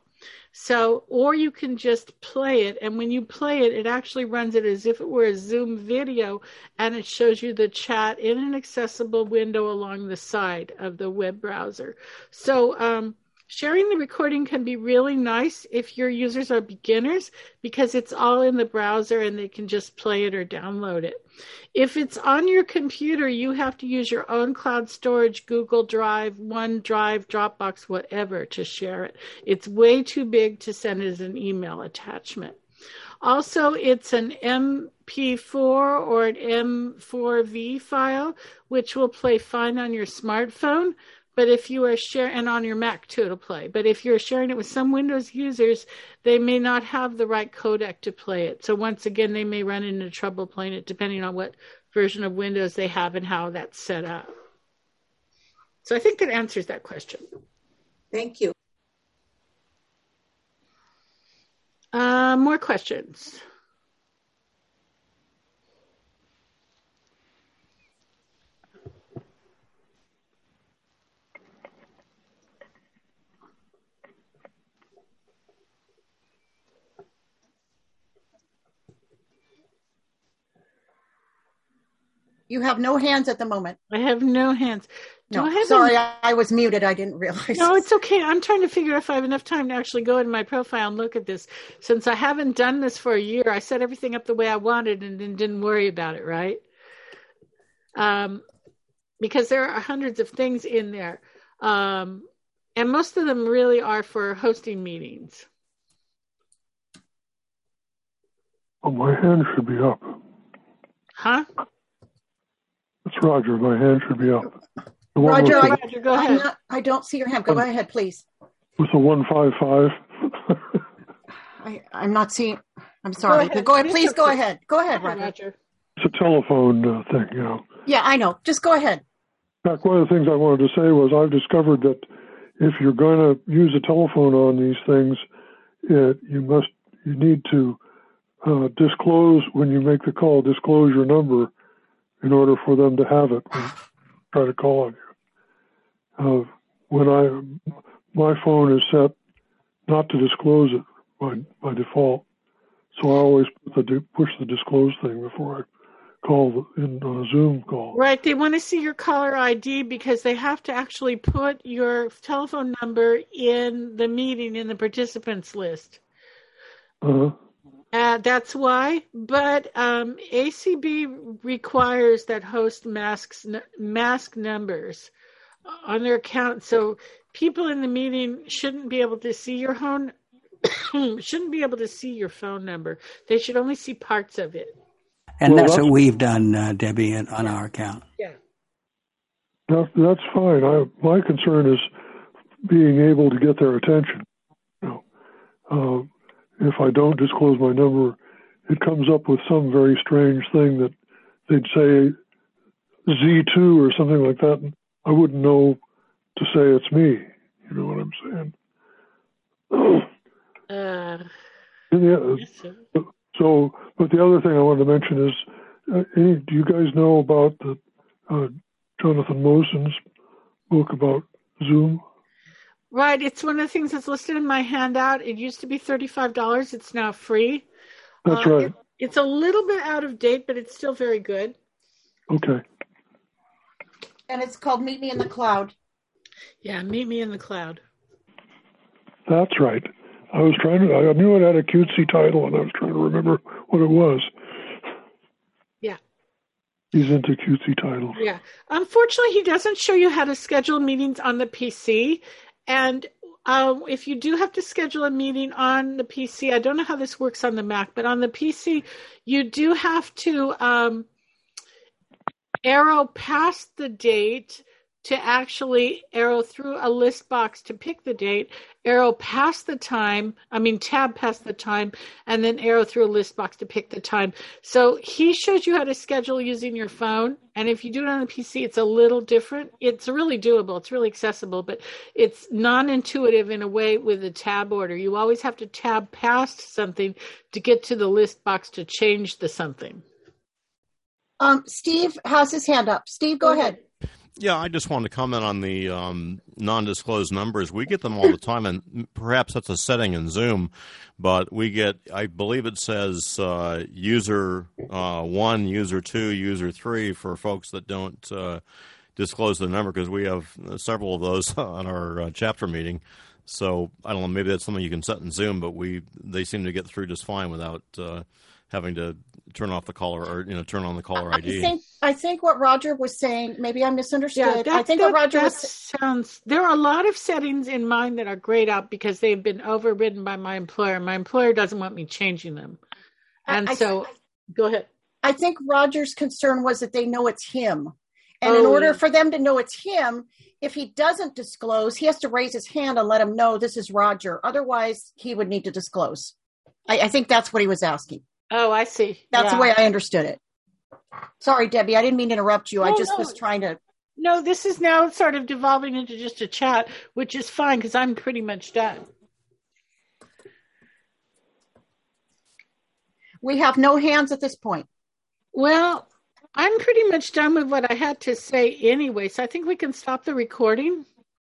So, or you can just play it, and when you play it, it actually runs it as if it were a Zoom video, and it shows you the chat in an accessible window along the side of the web browser. So, um, sharing the recording can be really nice if your users are beginners because it's all in the browser and they can just play it or download it. If it's on your computer, you have to use your own cloud storage, Google Drive, OneDrive, Dropbox, whatever, to share it. It's way too big to send as an email attachment. Also, it's an M P four or an M four V file, which will play fine on your smartphone. But if you are sharing, and on your Mac too, it'll play. But if you're sharing it with some Windows users, they may not have the right codec to play it. So once again, they may run into trouble playing it depending on what version of Windows they have and how that's set up. So I think that answers that question. Thank you. Uh, more questions? You have no hands at the moment. I have no hands. Do no, I have sorry, any... I was muted. I didn't realize. No, it's okay. I'm trying to figure out if I have enough time to actually go in my profile and look at this. Since I haven't done this for a year, I set everything up the way I wanted and then didn't worry about it, right? Um, because there are hundreds of things in there. Um, and most of them really are for hosting meetings. Well, my hand should be up. Huh? It's Roger. My hand should be up. The one Roger, with I, the, Roger, go I'm ahead. not, I don't see your hand. Go ahead, please. with the one five five. I, I'm not seeing. I'm sorry. Go ahead. Go ahead. It's Please okay. go ahead. Go ahead, Go ahead, Roger. Roger. It's a telephone uh, thing, you know. Yeah, I know. Just go ahead. In fact, one of the things I wanted to say was I've discovered that if you're going to use a telephone on these things, it, you must you need to uh, disclose when you make the call, disclose your number in order for them to have it when try to call on you. Uh, when I my phone is set not to disclose it by by default, so I always put the, push the disclose thing before I call in on a Zoom call. Right. They want to see your caller I D because they have to actually put your telephone number in the meeting in the participants list. Uh-huh. Uh, that's why. But um, A C B requires that host masks mask numbers on their account. So people in the meeting shouldn't be able to see your phone shouldn't be able to see your phone number. They should only see parts of it. And Well, that's, that's what we've done, uh, Debbie, on on our account. Yeah. That, that's fine. I, my concern is being able to get their attention. You know, uh, if I don't disclose my number, it comes up with some very strange thing that they'd say Z two or something like that. And I wouldn't know to say it's me. You know what I'm saying? Uh, Yeah, yes, sir. so, but the other thing I wanted to mention is, uh, any, do you guys know about the uh, Jonathan Mosen's book about Zoom? Right. It's one of the things that's listed in my handout. It used to be thirty-five dollars. It's now free. That's Uh, right. it- it's a little bit out of date, but it's still very good. Okay. And it's called Meet Me in the Cloud. Yeah, meet me in the cloud. That's right. I was trying to, I knew it had a cutesy title and I was trying to remember what it was. Yeah. He's into cutesy titles. Yeah. Unfortunately, he doesn't show you how to schedule meetings on the P C. And um, if you do have to schedule a meeting on the P C, I don't know how this works on the Mac, but on the P C, you do have to um, arrow past the date to actually arrow through a list box to pick the date, arrow past the time, I mean tab past the time, and then arrow through a list box to pick the time. So he shows you how to schedule using your phone, and if you do it on a P C, it's a little different. It's really doable. It's really accessible, but it's non-intuitive in a way with the tab order. You always have to tab past something to get to the list box to change the something. Um, Steve has his hand up. Steve, go ahead. Yeah, I just wanted to comment on the um, non-disclosed numbers. We get them all the time, and perhaps that's a setting in Zoom, but we get, I believe it says uh, user uh, one, user two, user three for folks that don't uh, disclose the number, because we have several of those on our uh, chapter meeting. So I don't know, maybe that's something you can set in Zoom, but we they seem to get through just fine without uh, having to turn off the caller or you know turn on the caller I D. I think I think what Roger was saying, maybe I misunderstood. Yeah, that, I think that, what Roger that was sounds. There are a lot of settings in mine that are grayed out because they've been overridden by my employer. My employer doesn't want me changing them, and I, so I, go ahead. I think Roger's concern was that they know it's him, and in Oh, order yeah. for them to know it's him, if he doesn't disclose, he has to raise his hand and let him know this is Roger. Otherwise, he would need to disclose. I, I think that's what he was asking. Oh, I see. That's Yeah. the way I understood it. Sorry, Debbie, I didn't mean to interrupt you. I No, just no. was trying to. No, this is now sort of devolving into just a chat, which is fine because I'm pretty much done. We have no hands at this point. Well, I'm pretty much done with what I had to say anyway, so I think we can stop the recording.